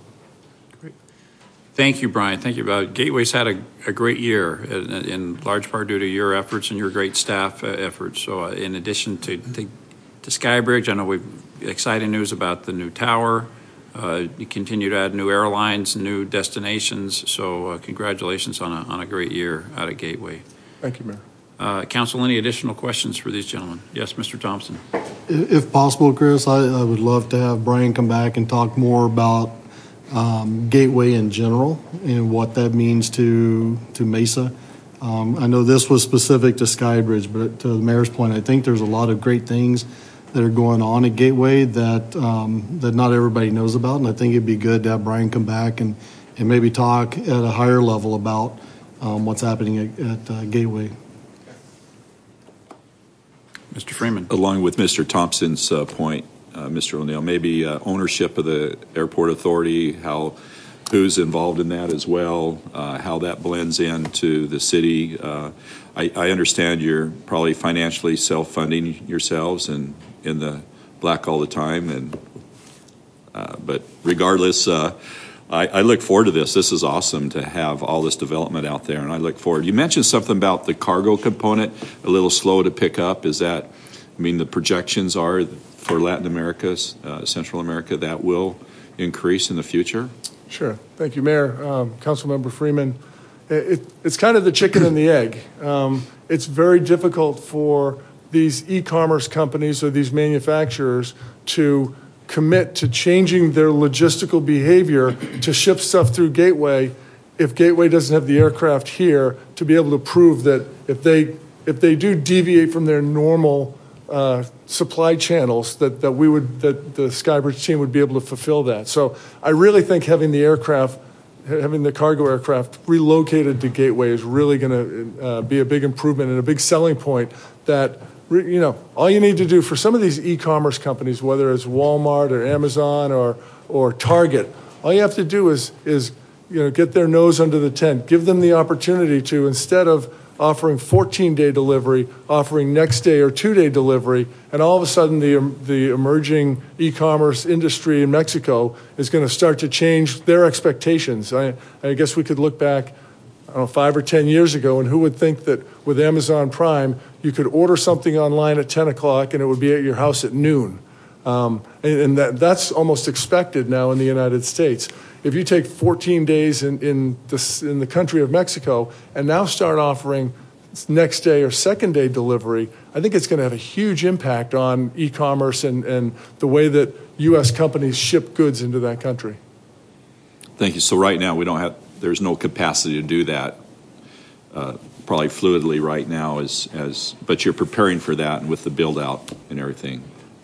Thank you, Brian. Thank you. Uh, Gateway's had a, a great year, in, in large part due to your efforts and your great staff uh, efforts. So uh, in addition to, to, to Skybridge, I know we've exciting news about the new tower. Uh, you continue to add new airlines, new destinations. So uh, congratulations on a, on a great year out of Gateway.
Thank you, Mayor.
Uh, Council, any additional questions for these gentlemen? Yes, Mister Thompson.
If possible, Chris, I, I would love to have Brian come back and talk more about um, Gateway in general and what that means to to Mesa. Um, I know this was specific to Skybridge, but to the mayor's point, I think there's a lot of great things that are going on at Gateway that um, that not everybody knows about, and I think it'd be good to have Brian come back and, and maybe talk at a higher level about um, what's happening at, at uh, Gateway.
Mister Freeman.
Along with Mister Thompson's uh, point, uh, Mister O'Neill, maybe uh, ownership of the airport authority, how who's involved in that as well, uh, how that blends into the city. Uh, I, I understand you're probably financially self-funding yourselves and in the black all the time, and uh, but regardless, uh, I, I look forward to this. This is awesome to have all this development out there, and I look forward. You mentioned something about the cargo component, a little slow to pick up. Is that, I mean, the projections are for Latin America, uh, Central America, that will increase in the future?
Sure. Thank you, Mayor. Um, Councilmember Freeman. It, it's kind of the chicken and the egg. Um, it's very difficult for these e-commerce companies or these manufacturers to commit to changing their logistical behavior to ship stuff through Gateway if Gateway doesn't have the aircraft here to be able to prove that if they if they do deviate from their normal uh, supply channels, that, that we would that the Skybridge team would be able to fulfill that. So I really think having the aircraft, having the cargo aircraft relocated to Gateway is really going to uh, be a big improvement and a big selling point that, you know, all you need to do for some of these e-commerce companies, whether it's Walmart or Amazon or or Target, all you have to do is is you know get their nose under the tent, give them the opportunity to, instead of offering fourteen-day delivery, offering next day or two-day delivery, and all of a sudden the the emerging e-commerce industry in Mexico is going to start to change their expectations. I, I guess we could look back, I don't know, five or ten years ago, and who would think that with Amazon Prime, you could order something online at ten o'clock and it would be at your house at noon. Um, and and that, that's almost expected now in the United States. If you take fourteen days in, in, the, in the country of Mexico and now start offering next day or second day delivery, I think it's going to have a huge impact on e-commerce and, and the way that U S companies ship goods into that country.
Thank you. So right now we don't have, there's no capacity to do that uh, probably fluidly right now as, as, but you're preparing for that and with the build out and everything.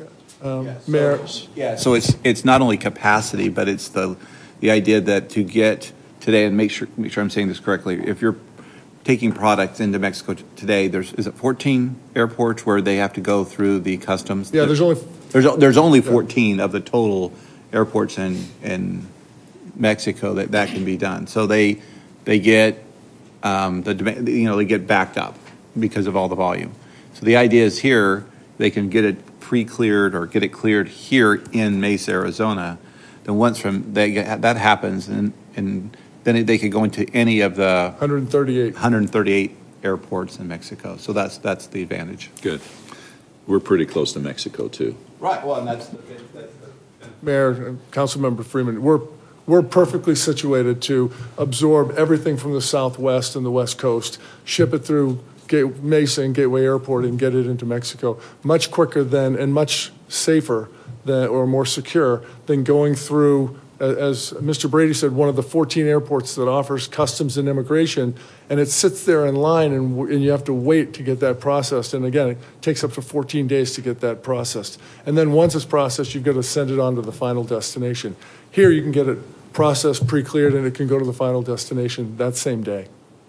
Um,
Yeah, so-
Mayor.
Yeah, so it's, it's not only capacity, but it's the, the idea that to get today, and make sure, make sure I'm saying this correctly, if you're taking products into Mexico t- today, there's, is it fourteen airports where they have to go through the customs?
Yeah, there's only
There's, o- there's only fourteen of the total airports in, in Mexico that, that can be done. So they, they get, um, the, demand- you know, they get backed up because of all the volume. So the idea is here, they can get it pre-cleared or get it cleared here in Mesa, Arizona. Then once from they get, that happens, and, and then it, they could go into any of the
one hundred thirty-eight
one hundred thirty-eight airports in Mexico. So that's that's the advantage.
Good. We're pretty close to Mexico too.
Right. Well, and that's the, that's the
Mayor and Councilmember Freeman, we're we're perfectly situated to absorb everything from the Southwest and the West Coast, ship it through Gate, Mesa and Gateway Airport, and get it into Mexico much quicker than and much safer than, or more secure than going through, as Mister Brady said, one of the fourteen airports that offers customs and immigration, and it sits there in line, and, and you have to wait to get that processed. And again, it takes up to fourteen days to get that processed. And then once it's processed, you've got to send it on to the final destination. Here, you can get it processed, pre-cleared, and it can go to the final destination that same day.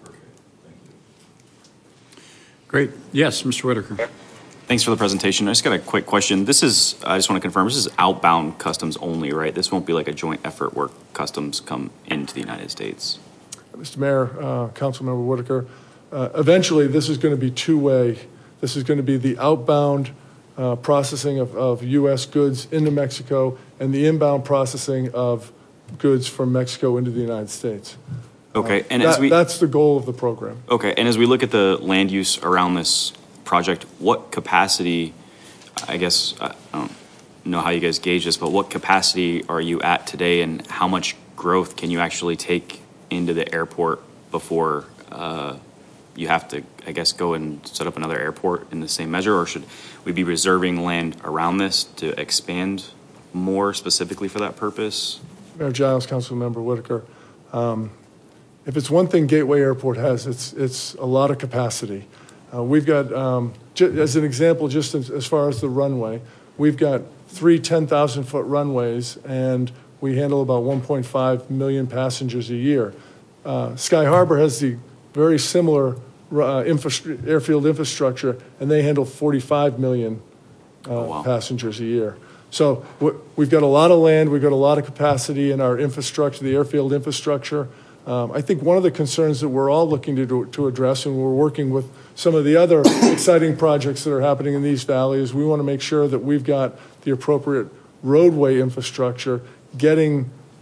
Great. Yes, Mister Whitaker.
Thanks for the presentation. I just got a quick question. This is, I just want to confirm, this is outbound customs only, right? This won't be like a joint effort where customs come into the United States.
Mister Mayor, uh, Councilmember Whitaker, uh, eventually this is going to be two-way. This is going to be the outbound uh, processing of, of U S goods into Mexico and the inbound processing of goods from Mexico into the United States.
Okay, and
That-
as we
that's the goal of the program.
okay, and as we look at the land use around this project, what capacity? I guess I don't know how you guys gauge this, but what capacity are you at today, and how much growth can you actually take into the airport before uh, you have to, I guess, go and set up another airport in the same measure, or should we be reserving land around this to expand more specifically for that purpose?
Mayor Giles, Councilmember Whitaker, um, if it's one thing Gateway Airport has, it's it's a lot of capacity. Uh, we've got, um, j- as an example, just as, as far as the runway, we've got three ten thousand foot runways, and we handle about one point five million passengers a year. Uh, Sky Harbor has the very similar uh, infra- airfield infrastructure, and they handle forty-five million uh,
Oh, wow.
passengers a year. So w- we've got a lot of land, we've got a lot of capacity in our infrastructure, the airfield infrastructure. Um, I think one of the concerns that we're all looking to, do, to address, and we're working with some of the other exciting projects that are happening in these valleys, we want to make sure that we've got the appropriate roadway infrastructure getting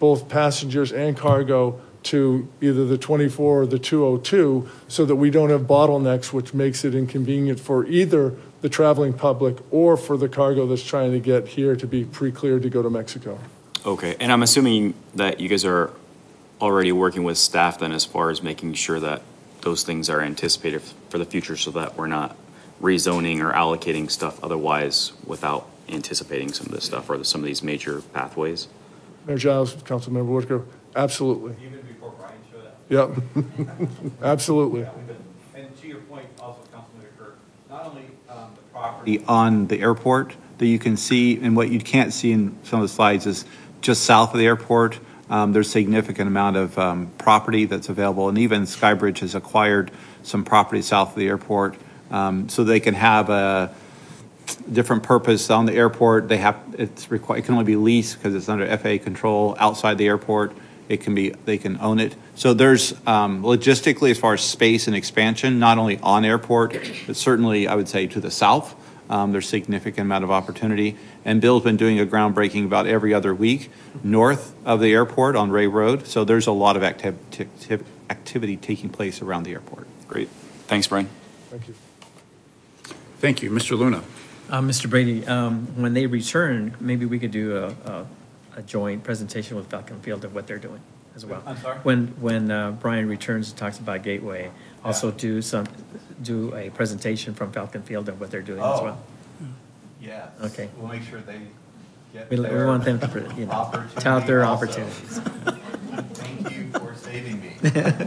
both passengers and cargo to either the twenty-four or the two oh two so that we don't have bottlenecks, which makes it inconvenient for either the traveling public or for the cargo that's trying to get here to be pre-cleared to go to Mexico.
Okay, and I'm assuming that you guys are already working with staff then as far as making sure that those things are anticipated for the future so that we're not rezoning or allocating stuff otherwise without anticipating some of this stuff or some of these major pathways.
Mayor Giles, Councilmember Whitaker, absolutely.
Even before Brian showed up.
Yep, absolutely.
And to your point, also, Councilman Whitaker, not only um, the property on the airport that you can see, and what you can't see in some of the slides is just south of the airport. Um, there's a significant amount of um, property that's available, and even Skybridge has acquired some property south of the airport, um, so they can have a different purpose on the airport. They have it's required. It can only be leased because it's under F A A control. Outside the airport, it can be they can own it. So there's um, logistically, as far as space and expansion, not only on airport, but certainly I would say to the south. Um, there's significant amount of opportunity, and Bill's been doing a groundbreaking about every other week north of the airport on Ray Road. So there's a lot of activ- t- activity taking place around the airport.
Great, thanks, Brian.
Thank you.
Thank you, Mister Luna.
Uh, Mister Brady, um, when they return, maybe we could do a, a, a joint presentation with Falcon Field of what they're doing as well.
I'm sorry?
When when uh, Brian returns and talks about Gateway, also yeah. do some do a presentation from Falcon Field of what they're doing
oh.
as well.
Yes.
Okay.
We'll make sure they get
we,
their
we want them to you know, tout their also. opportunities.
Thank you for saving me.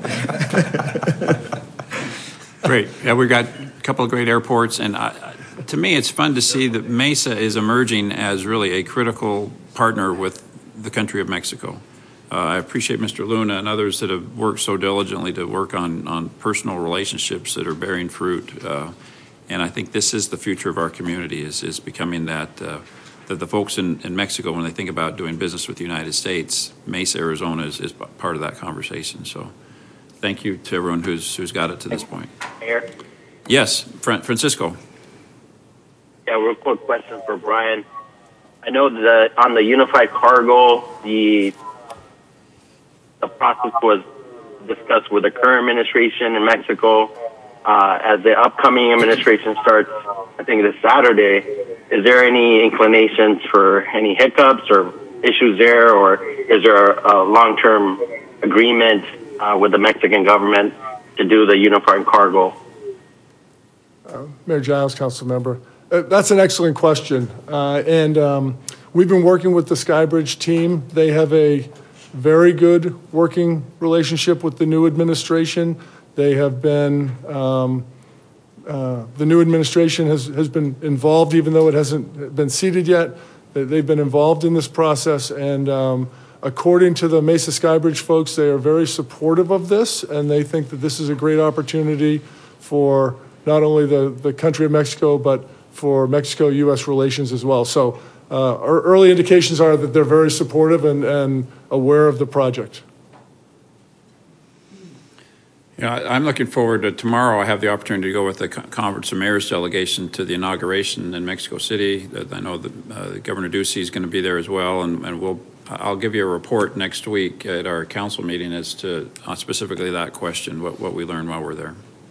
Great. Yeah, we've got a couple of great airports, and I, to me, it's fun to see that Mesa is emerging as really a critical partner with the country of Mexico. Uh, I appreciate Mister Luna and others that have worked so diligently to work on, on personal relationships that are bearing fruit. Uh, and I think this is the future of our community, is, is becoming that, uh, that the folks in, in Mexico, when they think about doing business with the United States, Mesa, Arizona is, is part of that conversation. So thank you to everyone who's, who's got it to this point.
Mayor?
Yes, Fran- Francisco.
Yeah, real quick question for Brian. I know that on the unified cargo, the the process was discussed with the current administration in Mexico. Uh, as the upcoming administration starts, I think this Saturday, is there any inclinations for any hiccups or issues there, or is there a long-term agreement uh, with the Mexican government to do the unified cargo?
Uh, Mayor Giles, council member. Uh, that's an excellent question. Uh, and um, we've been working with the Skybridge team. They have a very good working relationship with the new administration. They have been, um, uh, the new administration has, has been involved, even though it hasn't been seated yet. They've been involved in this process. And um, according to the Mesa Skybridge folks, they are very supportive of this. And they think that this is a great opportunity for not only the, the country of Mexico, but for Mexico-U S relations as well. So uh, our early indications are that they're very supportive and, and aware of the project.
Yeah, I'm looking forward to tomorrow. I have the opportunity to go with the Conference of Mayors delegation to the inauguration in Mexico City. I know that uh, Governor Ducey is going to be there as well, and, and we'll I'll give you a report next week at our council meeting as to uh, specifically that question, what, what we learned while we're there.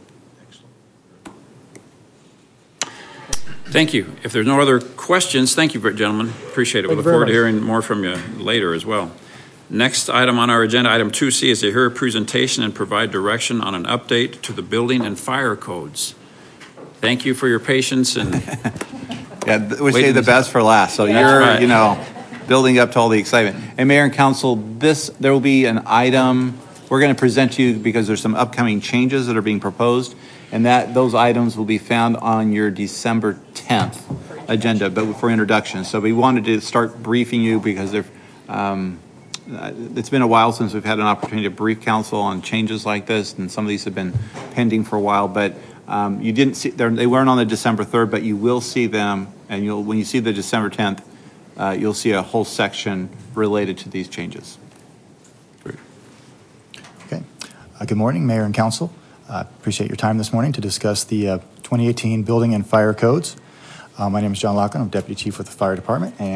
Thank you. If there's no other questions, thank you, gentlemen. Appreciate it. We look forward to hearing more from you later as well. Next item on our agenda, item two C, is to hear a presentation and provide direction on an update to the building and fire codes. Thank you for your patience. And
yeah, we say the best for last. So you're, right. you know, building up to all the excitement. And Mayor and Council, this there will be an item we're going to present to you because there's some upcoming changes that are being proposed. And that those items will be found on your December tenth agenda, but for introduction. So we wanted to start briefing you because um, it's been a while since we've had an opportunity to brief council on changes like this, and some of these have been pending for a while. But um, you didn't see they weren't on the December third, but you will see them, and you'll when you see the December tenth, uh, you'll see a whole section related to these changes.
Great.
Okay. Uh, good morning, Mayor and Council. I uh, appreciate your time this morning to discuss the uh, twenty eighteen Building and Fire Codes. Uh, my name is John Loughlin. I'm Deputy Chief with the Fire Department, and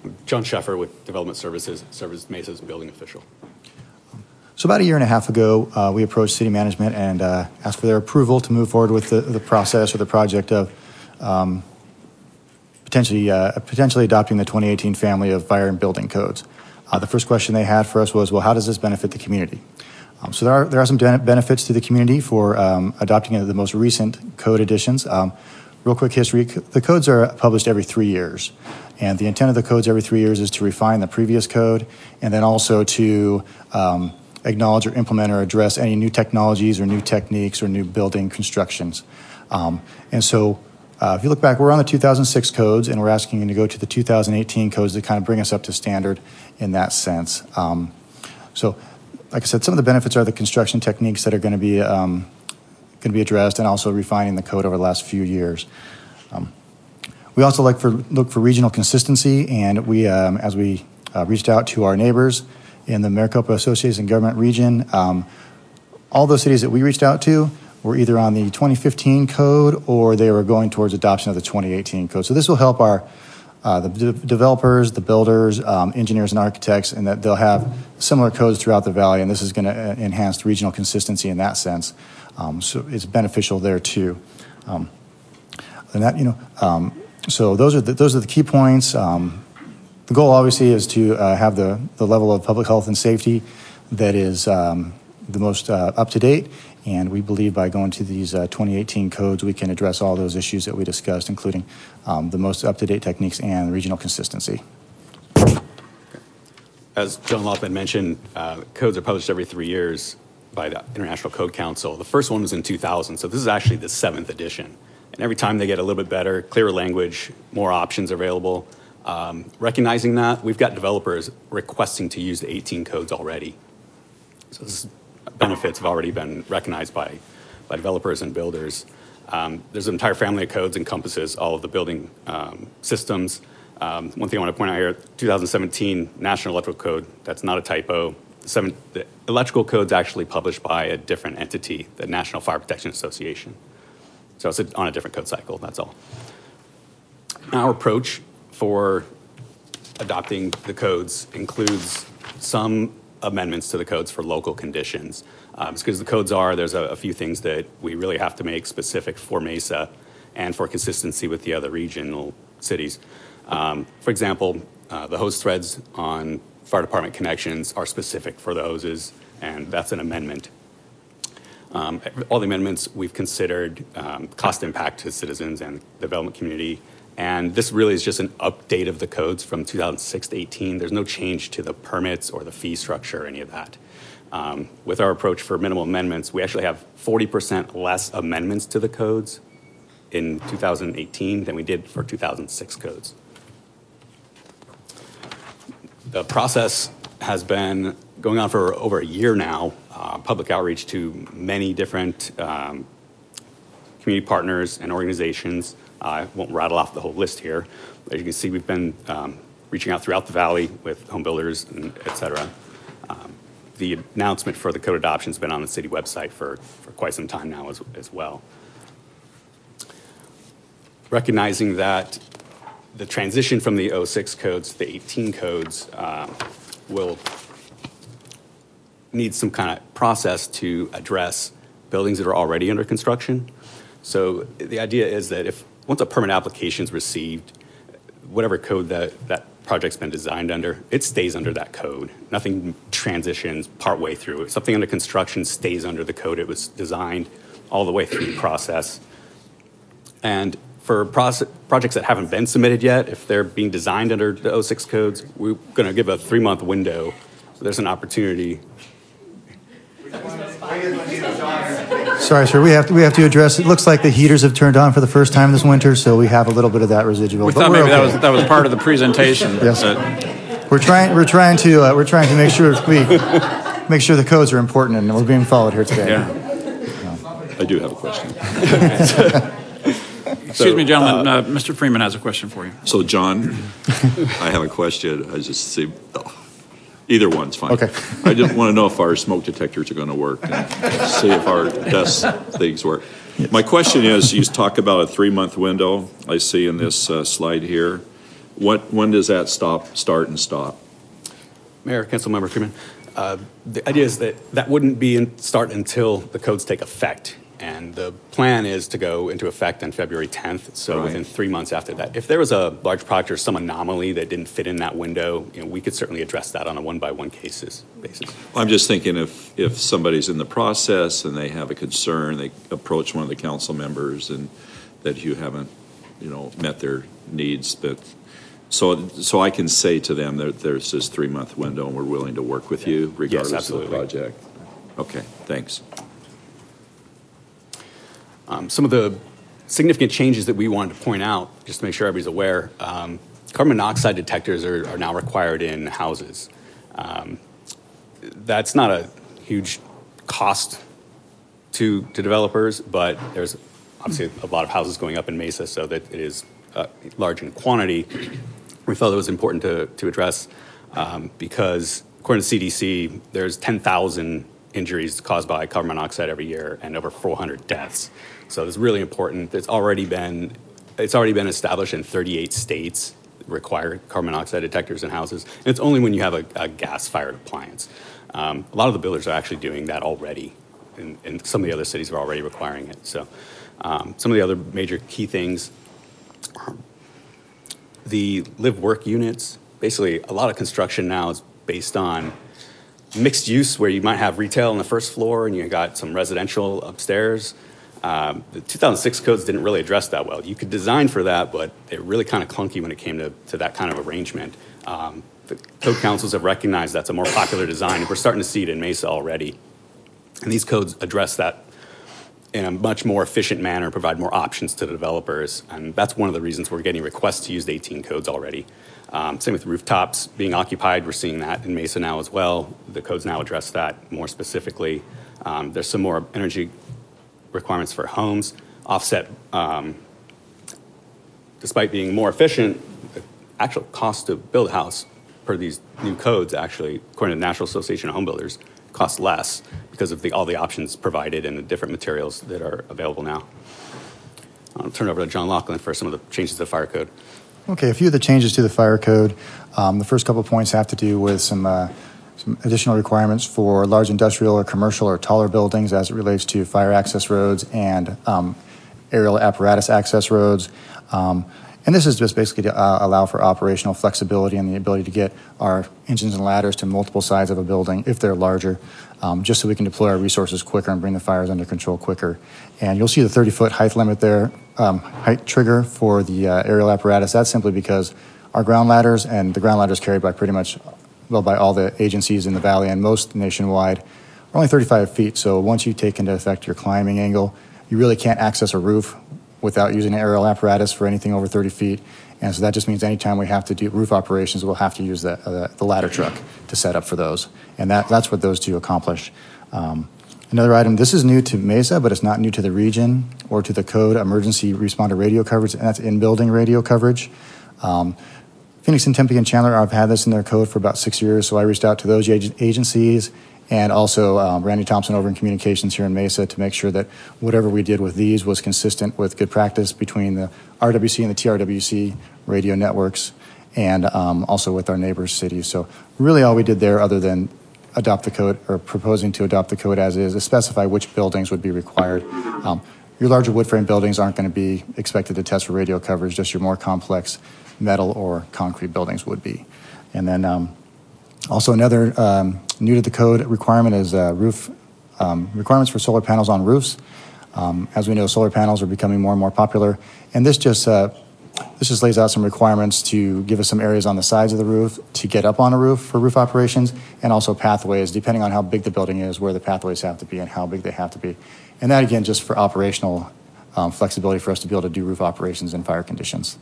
John Sheffer with Development Services, serves Mesa's building official.
So about a year and a half ago, uh, we approached city management and uh, asked for their approval to move forward with the, the process or the project of um, potentially uh, potentially adopting the twenty eighteen family of fire and building codes. Uh, the first question they had for us was, well, how does this benefit the community? Um, so there are there are some benefits to the community for um, adopting the most recent code additions. Um, real quick history: the codes are published every three years, and the intent of the codes every three years is to refine the previous code, and then also to um, acknowledge or implement or address any new technologies or new techniques or new building constructions. Um, and so uh, if you look back, we're on the two thousand six codes, and we're asking you to go to the two thousand eighteen codes to kind of bring us up to standard in that sense. Um, so like I said, some of the benefits are the construction techniques that are going to be um, going to be addressed, and also refining the code over the last few years. Um, we also like for, look for regional consistency, and we, um, as we uh, reached out to our neighbors in the Maricopa Association Government region, um, all those cities that we reached out to were either on the twenty fifteen code or they were going towards adoption of the twenty eighteen code. So this will help our uh, the de developers, the builders, um, engineers, and architects, and that they'll have similar codes throughout the valley, and this is going to enhance regional consistency in that sense. Um, so it's beneficial there too. Um, and that, you know, um, so those are the, those are the key points. Um, The goal, obviously, is to uh, have the, the level of public health and safety that is um, the most uh, up-to-date, and we believe by going to these uh, twenty eighteen codes, we can address all those issues that we discussed, including um, the most up-to-date techniques and regional consistency.
As John Lothman mentioned, uh, codes are published every three years by the International Code Council. The first one was in two thousand, so this is actually the seventh edition. And every time they get a little bit better, clearer language, more options available. Um, recognizing that, we've got developers requesting to use the eighteen codes already. So this benefits have already been recognized by, by developers and builders. Um, there's an entire family of codes encompasses all of the building um, systems. Um, one thing I want to point out here, two thousand seventeen National Electrical Code, that's not a typo. The, seven, the electrical code's actually published by a different entity, the National Fire Protection Association. So it's a, on a different code cycle, that's all. Our approach for adopting the codes includes some amendments to the codes for local conditions. Um, because the codes are, there's a, a few things that we really have to make specific for Mesa and for consistency with the other regional cities. Um, for example, uh, the hose threads on fire department connections are specific for the hoses, and that's an amendment. Um, all the amendments we've considered um, cost impact to citizens and the development community. And this really is just an update of the codes from two thousand six to eighteen. There's no change to the permits or the fee structure or any of that. Um, with our approach for minimal amendments, we actually have forty percent less amendments to the codes in two thousand eighteen than we did for two thousand six codes. The process has been going on for over a year now, uh, public outreach to many different um, community partners and organizations. I won't rattle off the whole list here. As you can see, we've been um, reaching out throughout the valley with home builders, and et cetera. Um, the announcement for the code adoption has been on the city website for, for quite some time now as, as well. Recognizing that the transition from the oh six codes to the eighteen codes uh, will need some kind of process to address buildings that are already under construction. So the idea is that if once a permit application is received, whatever code that that project's been designed under, it stays under that code. Nothing transitions partway through. If something under construction stays under the code it was designed all the way through the process. And for process, projects that haven't been submitted yet, if they're being designed under the oh six codes, we're going to give a three-month window. So there's an opportunity.
Sorry, sir. We have to we have to address. It looks like the heaters have turned on for the first time this winter, so we have a little bit of that residual.
We
but
thought
we're
maybe
okay.
that was that was part of the presentation.
Yes.
But
We're trying. We're trying to. Uh, we're trying to make sure we make sure the codes are important and we're being followed here today.
Yeah. I do have a question.
Excuse
So,
me, gentlemen.
uh,
Uh, Mister Freeman has a question for you.
So, John, I have a question. I just see, oh, either one's fine.
Okay.
I just want to know if our smoke detectors are going to work and see if our dust things work. My question is, you talk about a three-month window I see in this uh, slide here. what, when does that stop, start and stop?
Mayor, Councilmember Freeman, uh, the idea is that that wouldn't be in, start until the codes take effect. And the plan is to go into effect on February tenth, so
Right.
within three months after that. If there was a large project or some anomaly that didn't fit in that window, you know, we could certainly address that on a one-by-one cases basis.
I'm just thinking if, if somebody's in the process and they have a concern, they approach one of the council members and that you haven't, you know, met their needs, but so so I can say to them that there's this three-month window and we're willing to work with you regardless of the project. Okay, thanks.
Um, some of the significant changes that we wanted to point out, just to make sure everybody's aware, um, carbon monoxide detectors are, are now required in houses. Um, that's not a huge cost to, to developers, but there's obviously a lot of houses going up in Mesa, so that it is uh, large in quantity. We felt it was important to, to address um, because, according to C D C, there's ten thousand injuries caused by carbon monoxide every year and over four hundred deaths. So it's really important. It's already been it's already been established in thirty-eight states require carbon monoxide detectors in houses. And it's only when you have a, a gas-fired appliance. Um, a lot of the builders are actually doing that already, and, and some of the other cities are already requiring it. So um, some of the other major key things, the live-work units. Basically, a lot of construction now is based on mixed use, where you might have retail on the first floor and you got some residential upstairs. Um, the two thousand six codes didn't really address that well. You could design for that, but they're really kind of clunky when it came to, to that kind of arrangement. Um, the code councils have recognized that's a more popular design, and we're starting to see it in Mesa already. And these codes address that in a much more efficient manner, provide more options to the developers. And that's one of the reasons we're getting requests to use the eighteen codes already. Um, same with rooftops being occupied. We're seeing that in Mesa now as well. The codes now address that more specifically. Um, there's some more energy requirements for homes. Offset, um, despite being more efficient, the actual cost to build a house per these new codes actually, according to the National Association of Home Builders, costs less because of the, all the options provided and the different materials that are available now. I'll turn it over to John Laughlin for some of the changes to the fire code.
Okay, a few of the changes to the fire code. Um, the first couple of points have to do with some, uh, some additional requirements for large industrial or commercial or taller buildings as it relates to fire access roads and um, aerial apparatus access roads. Um, and this is just basically to uh, allow for operational flexibility and the ability to get our engines and ladders to multiple sides of a building if they're larger, um, just so we can deploy our resources quicker and bring the fires under control quicker. And you'll see the thirty-foot height limit there, um, height trigger for the uh, aerial apparatus. That's simply because our ground ladders, and the ground ladders carried by pretty much, well, by all the agencies in the valley and most nationwide, are only thirty-five feet. So once you take into effect your climbing angle, you really can't access a roof without using an aerial apparatus for anything over thirty feet. And so that just means anytime we have to do roof operations, we'll have to use the, uh, the ladder truck to set up for those. And that, that's what those two accomplish. Um, another item, this is new to Mesa, but it's not new to the region or to the code, emergency responder radio coverage, and that's in-building radio coverage. Um, Phoenix and Tempe and Chandler have had this in their code for about six years, so I reached out to those ag- agencies and also um, Randy Thompson over in communications here in Mesa to make sure that whatever we did with these was consistent with good practice between the R W C and the T R W C radio networks, and um, also with our neighbor cities. So really all we did there, other than adopt the code or proposing to adopt the code as is, is specify which buildings would be required. Um, your larger wood frame buildings aren't going to be expected to test for radio coverage, just your more complex metal or concrete buildings would be. And then um, also another um, new to the code requirement is uh, roof um, requirements for solar panels on roofs. Um, as we know, solar panels are becoming more and more popular, and this just uh, this just lays out some requirements to give us some areas on the sides of the roof to get up on a roof for roof operations, and also pathways, depending on how big the building is, where the pathways have to be and how big they have to be. And that, again, just for operational um, flexibility for us to be able to do roof operations in fire conditions.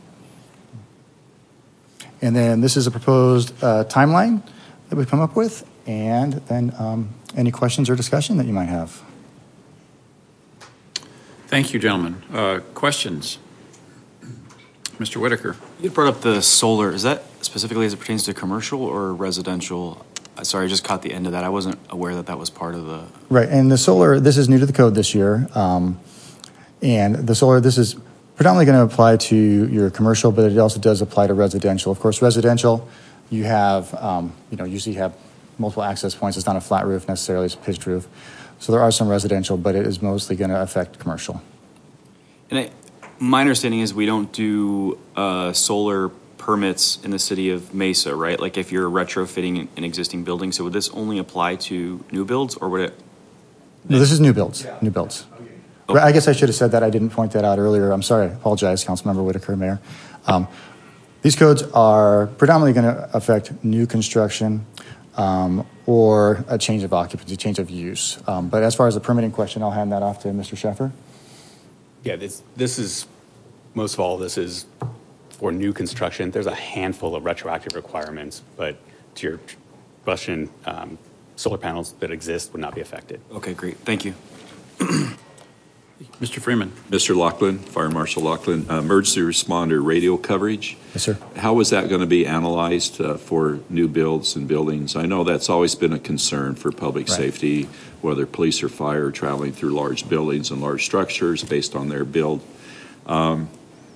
And then this is a proposed uh, timeline that we've come up with, and then um, any questions or discussion that you might have.
Thank you, gentlemen. Uh, questions? Mister Whitaker.
You brought up the solar. Is that specifically as it pertains to commercial or residential? Uh, Sorry, I just caught the end of that. I wasn't aware that that was part of the...
Right, and the solar, this is new to the code this year. Um, and the solar, this is predominantly going to apply to your commercial, but it also does apply to residential. Of course, residential, you have, um, you know, usually have multiple access points. It's not a flat roof necessarily, it's a pitched roof. So there are some residential, but it is mostly going to affect commercial.
And I, my understanding is we don't do uh, solar permits in the city of Mesa, right? Like if you're retrofitting an existing building, so would this only apply to new builds, or would it?
No, this is new builds, new builds. Okay. I guess I should have said that. I didn't point that out earlier. I'm sorry. I apologize, Councilmember Whitaker, Mayor. Um, these codes are predominantly going to affect new construction um, or a change of occupancy, change of use. Um, but as far as the permitting question, I'll hand that off to Mister Sheffer.
Yeah, this, this is, most of all, this is for new construction. There's a handful of retroactive requirements, but to your question, um, solar panels that exist would not be affected.
Okay, great. Thank you.
Mister Freeman.
Mister Lachlan, Fire Marshal Lachlan, uh, emergency responder radio coverage.
Yes, sir.
How is that going to be analyzed uh, for new builds and buildings? I know that's always been a concern for public
Right.
safety, whether police or fire are traveling through large buildings and large structures based on their build. Um,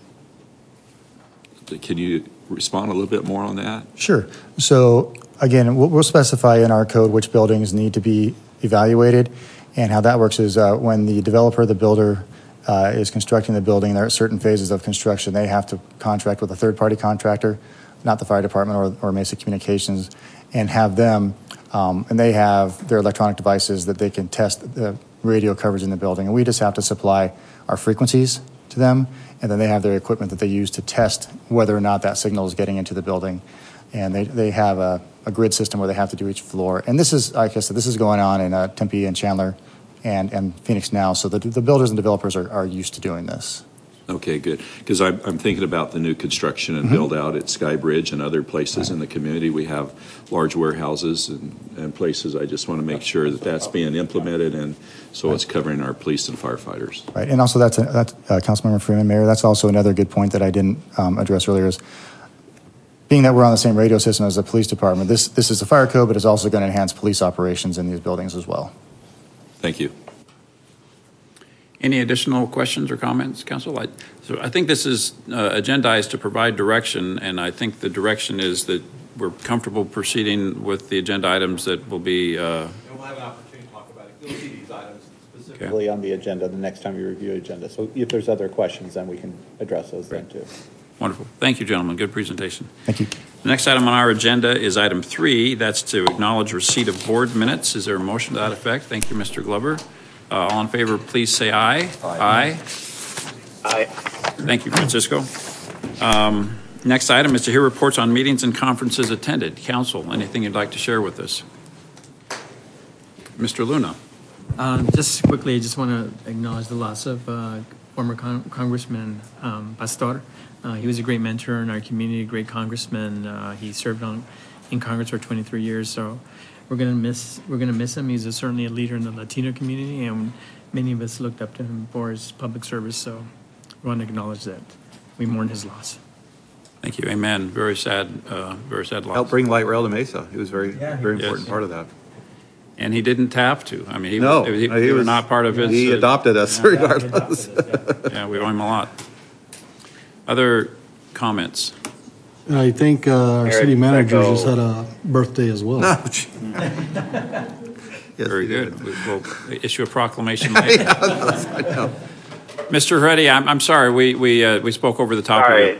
can you respond a little bit more on that?
Sure. So again, we'll, we'll specify in our code which buildings need to be evaluated. And how that works is uh, when the developer, the builder, uh, is constructing the building, there are certain phases of construction. They have to contract with a third-party contractor, not the fire department or, or Mesa Communications, and have them, um, and they have their electronic devices that they can test the radio coverage in the building. And we just have to supply our frequencies to them, and then they have their equipment that they use to test whether or not that signal is getting into the building. And they, they have a, a grid system where they have to do each floor. And this is, like I said, this is going on in uh, Tempe and Chandler and, and Phoenix now. So the, the builders and developers are, are used to doing this.
Okay, good. Because I'm, I'm thinking about the new construction and
Mm-hmm.
build out at Skybridge and other places in the community. We have large warehouses and, and places. I just want to make sure that that's being implemented, and so it's covering our police and firefighters.
Right. And also that's, a, that's uh, Councilmember Freeman, Mayor, that's also another good point that I didn't um, address earlier is being that we're on the same radio system as the police department, this, this is a fire code, but it's also going to enhance police operations in these buildings as well.
Thank you.
Any additional questions or comments, Council? I, so I think this is uh, agendized to provide direction, and I think the direction is that we're comfortable proceeding with the agenda items that will be. Uh,
and we'll have an opportunity to talk about it. You'll see these items specifically okay. on the agenda the next time you review the agenda. So if there's other questions, then we can address those right. then too.
Wonderful. Thank you, gentlemen. Good presentation.
Thank you.
The next item on our agenda is item three. That's to acknowledge receipt of board minutes. Is there a motion to that effect? Thank you, Mister Glover. Uh, all in favor, please say aye. Aye.
Aye.
Thank you, Francisco. Um, next item is to hear reports on meetings and conferences attended. Council, anything you'd like to share with us? Mister Luna.
Um, just quickly, I just want to acknowledge the loss of uh, former con- Congressman um, Pastor. Uh, he was a great mentor in our community, a great congressman. Uh, he served on in Congress for twenty-three years, so we're gonna miss we're gonna miss him. He's a, certainly a leader in the Latino community, and many of us looked up to him for his public service. So we want to acknowledge that. We mourn his loss.
Thank you. Amen. Very sad. Uh, very sad loss.
Helped bring light rail to Mesa. He was very
Yeah,
very
yes.
important part of that.
And he didn't have to. I mean, he,
No,
he,
he
we were
was-
not part of his.
he
uh,
adopted us
yeah,
regardless.
he adopted us, yeah. Yeah, we owe him a lot. Other comments?
And I think uh, our
Eric,
city manager
Echo.
just had a birthday as well.
Ouch.
Very good. We- We'll issue a proclamation later. Mister Reddy, I'm, I'm sorry. We we uh, we spoke over the top of
Sorry.
you.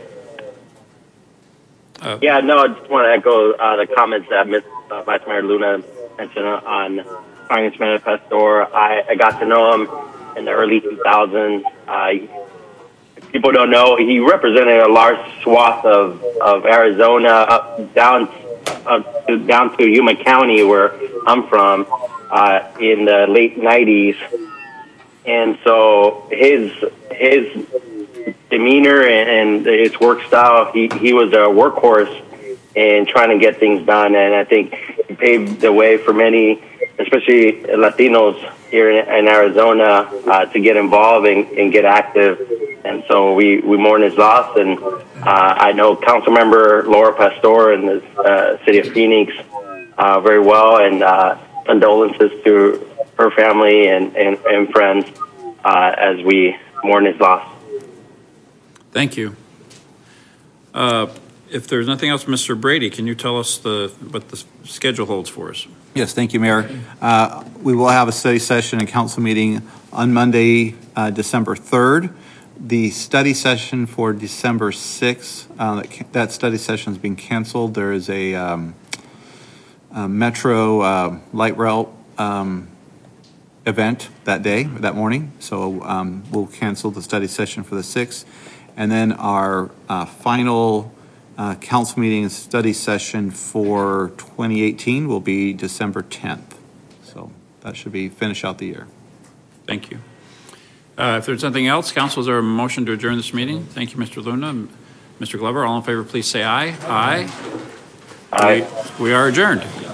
Uh,
Yeah, no, I just want to echo uh, the comments that Miz Uh, Vice Mayor Luna mentioned on Congressman Pastor. I, I got to know him in the early two thousands. Uh, people don't know, he represented a large swath of, of Arizona up, down, up to, down to Yuma County, where I'm from, uh, in the late nineties. And so his his demeanor and, and his work style, he, he was a workhorse in trying to get things done. And I think he paved the way for many, especially Latinos here in, in Arizona, uh, to get involved and, and get active. And so we, we mourn his loss. And uh, I know Councilmember Laura Pastor in the uh, city of Phoenix uh, very well, and uh, condolences to her family and, and, and friends uh, as we mourn his loss.
Thank you. Uh, If there's nothing else, Mister Brady, can you tell us the, what the schedule holds for us?
Yes, thank you, Mayor. Uh, we will have a study session and council meeting on Monday, uh, December third. The study session for December sixth, uh, that, that study session is being canceled. There is a, um, a Metro uh, light rail um, event that day, that morning. So um, we'll cancel the study session for the sixth. And then our uh, final Uh, council meeting and study session for twenty eighteen will be December tenth. So that should be finish out the year.
Thank you. Uh, if there's nothing else, council, is there a motion to adjourn this meeting? Thank you, Mister Luna. Mister Glover, all in favor, please say aye. Aye. Aye. We, we are adjourned.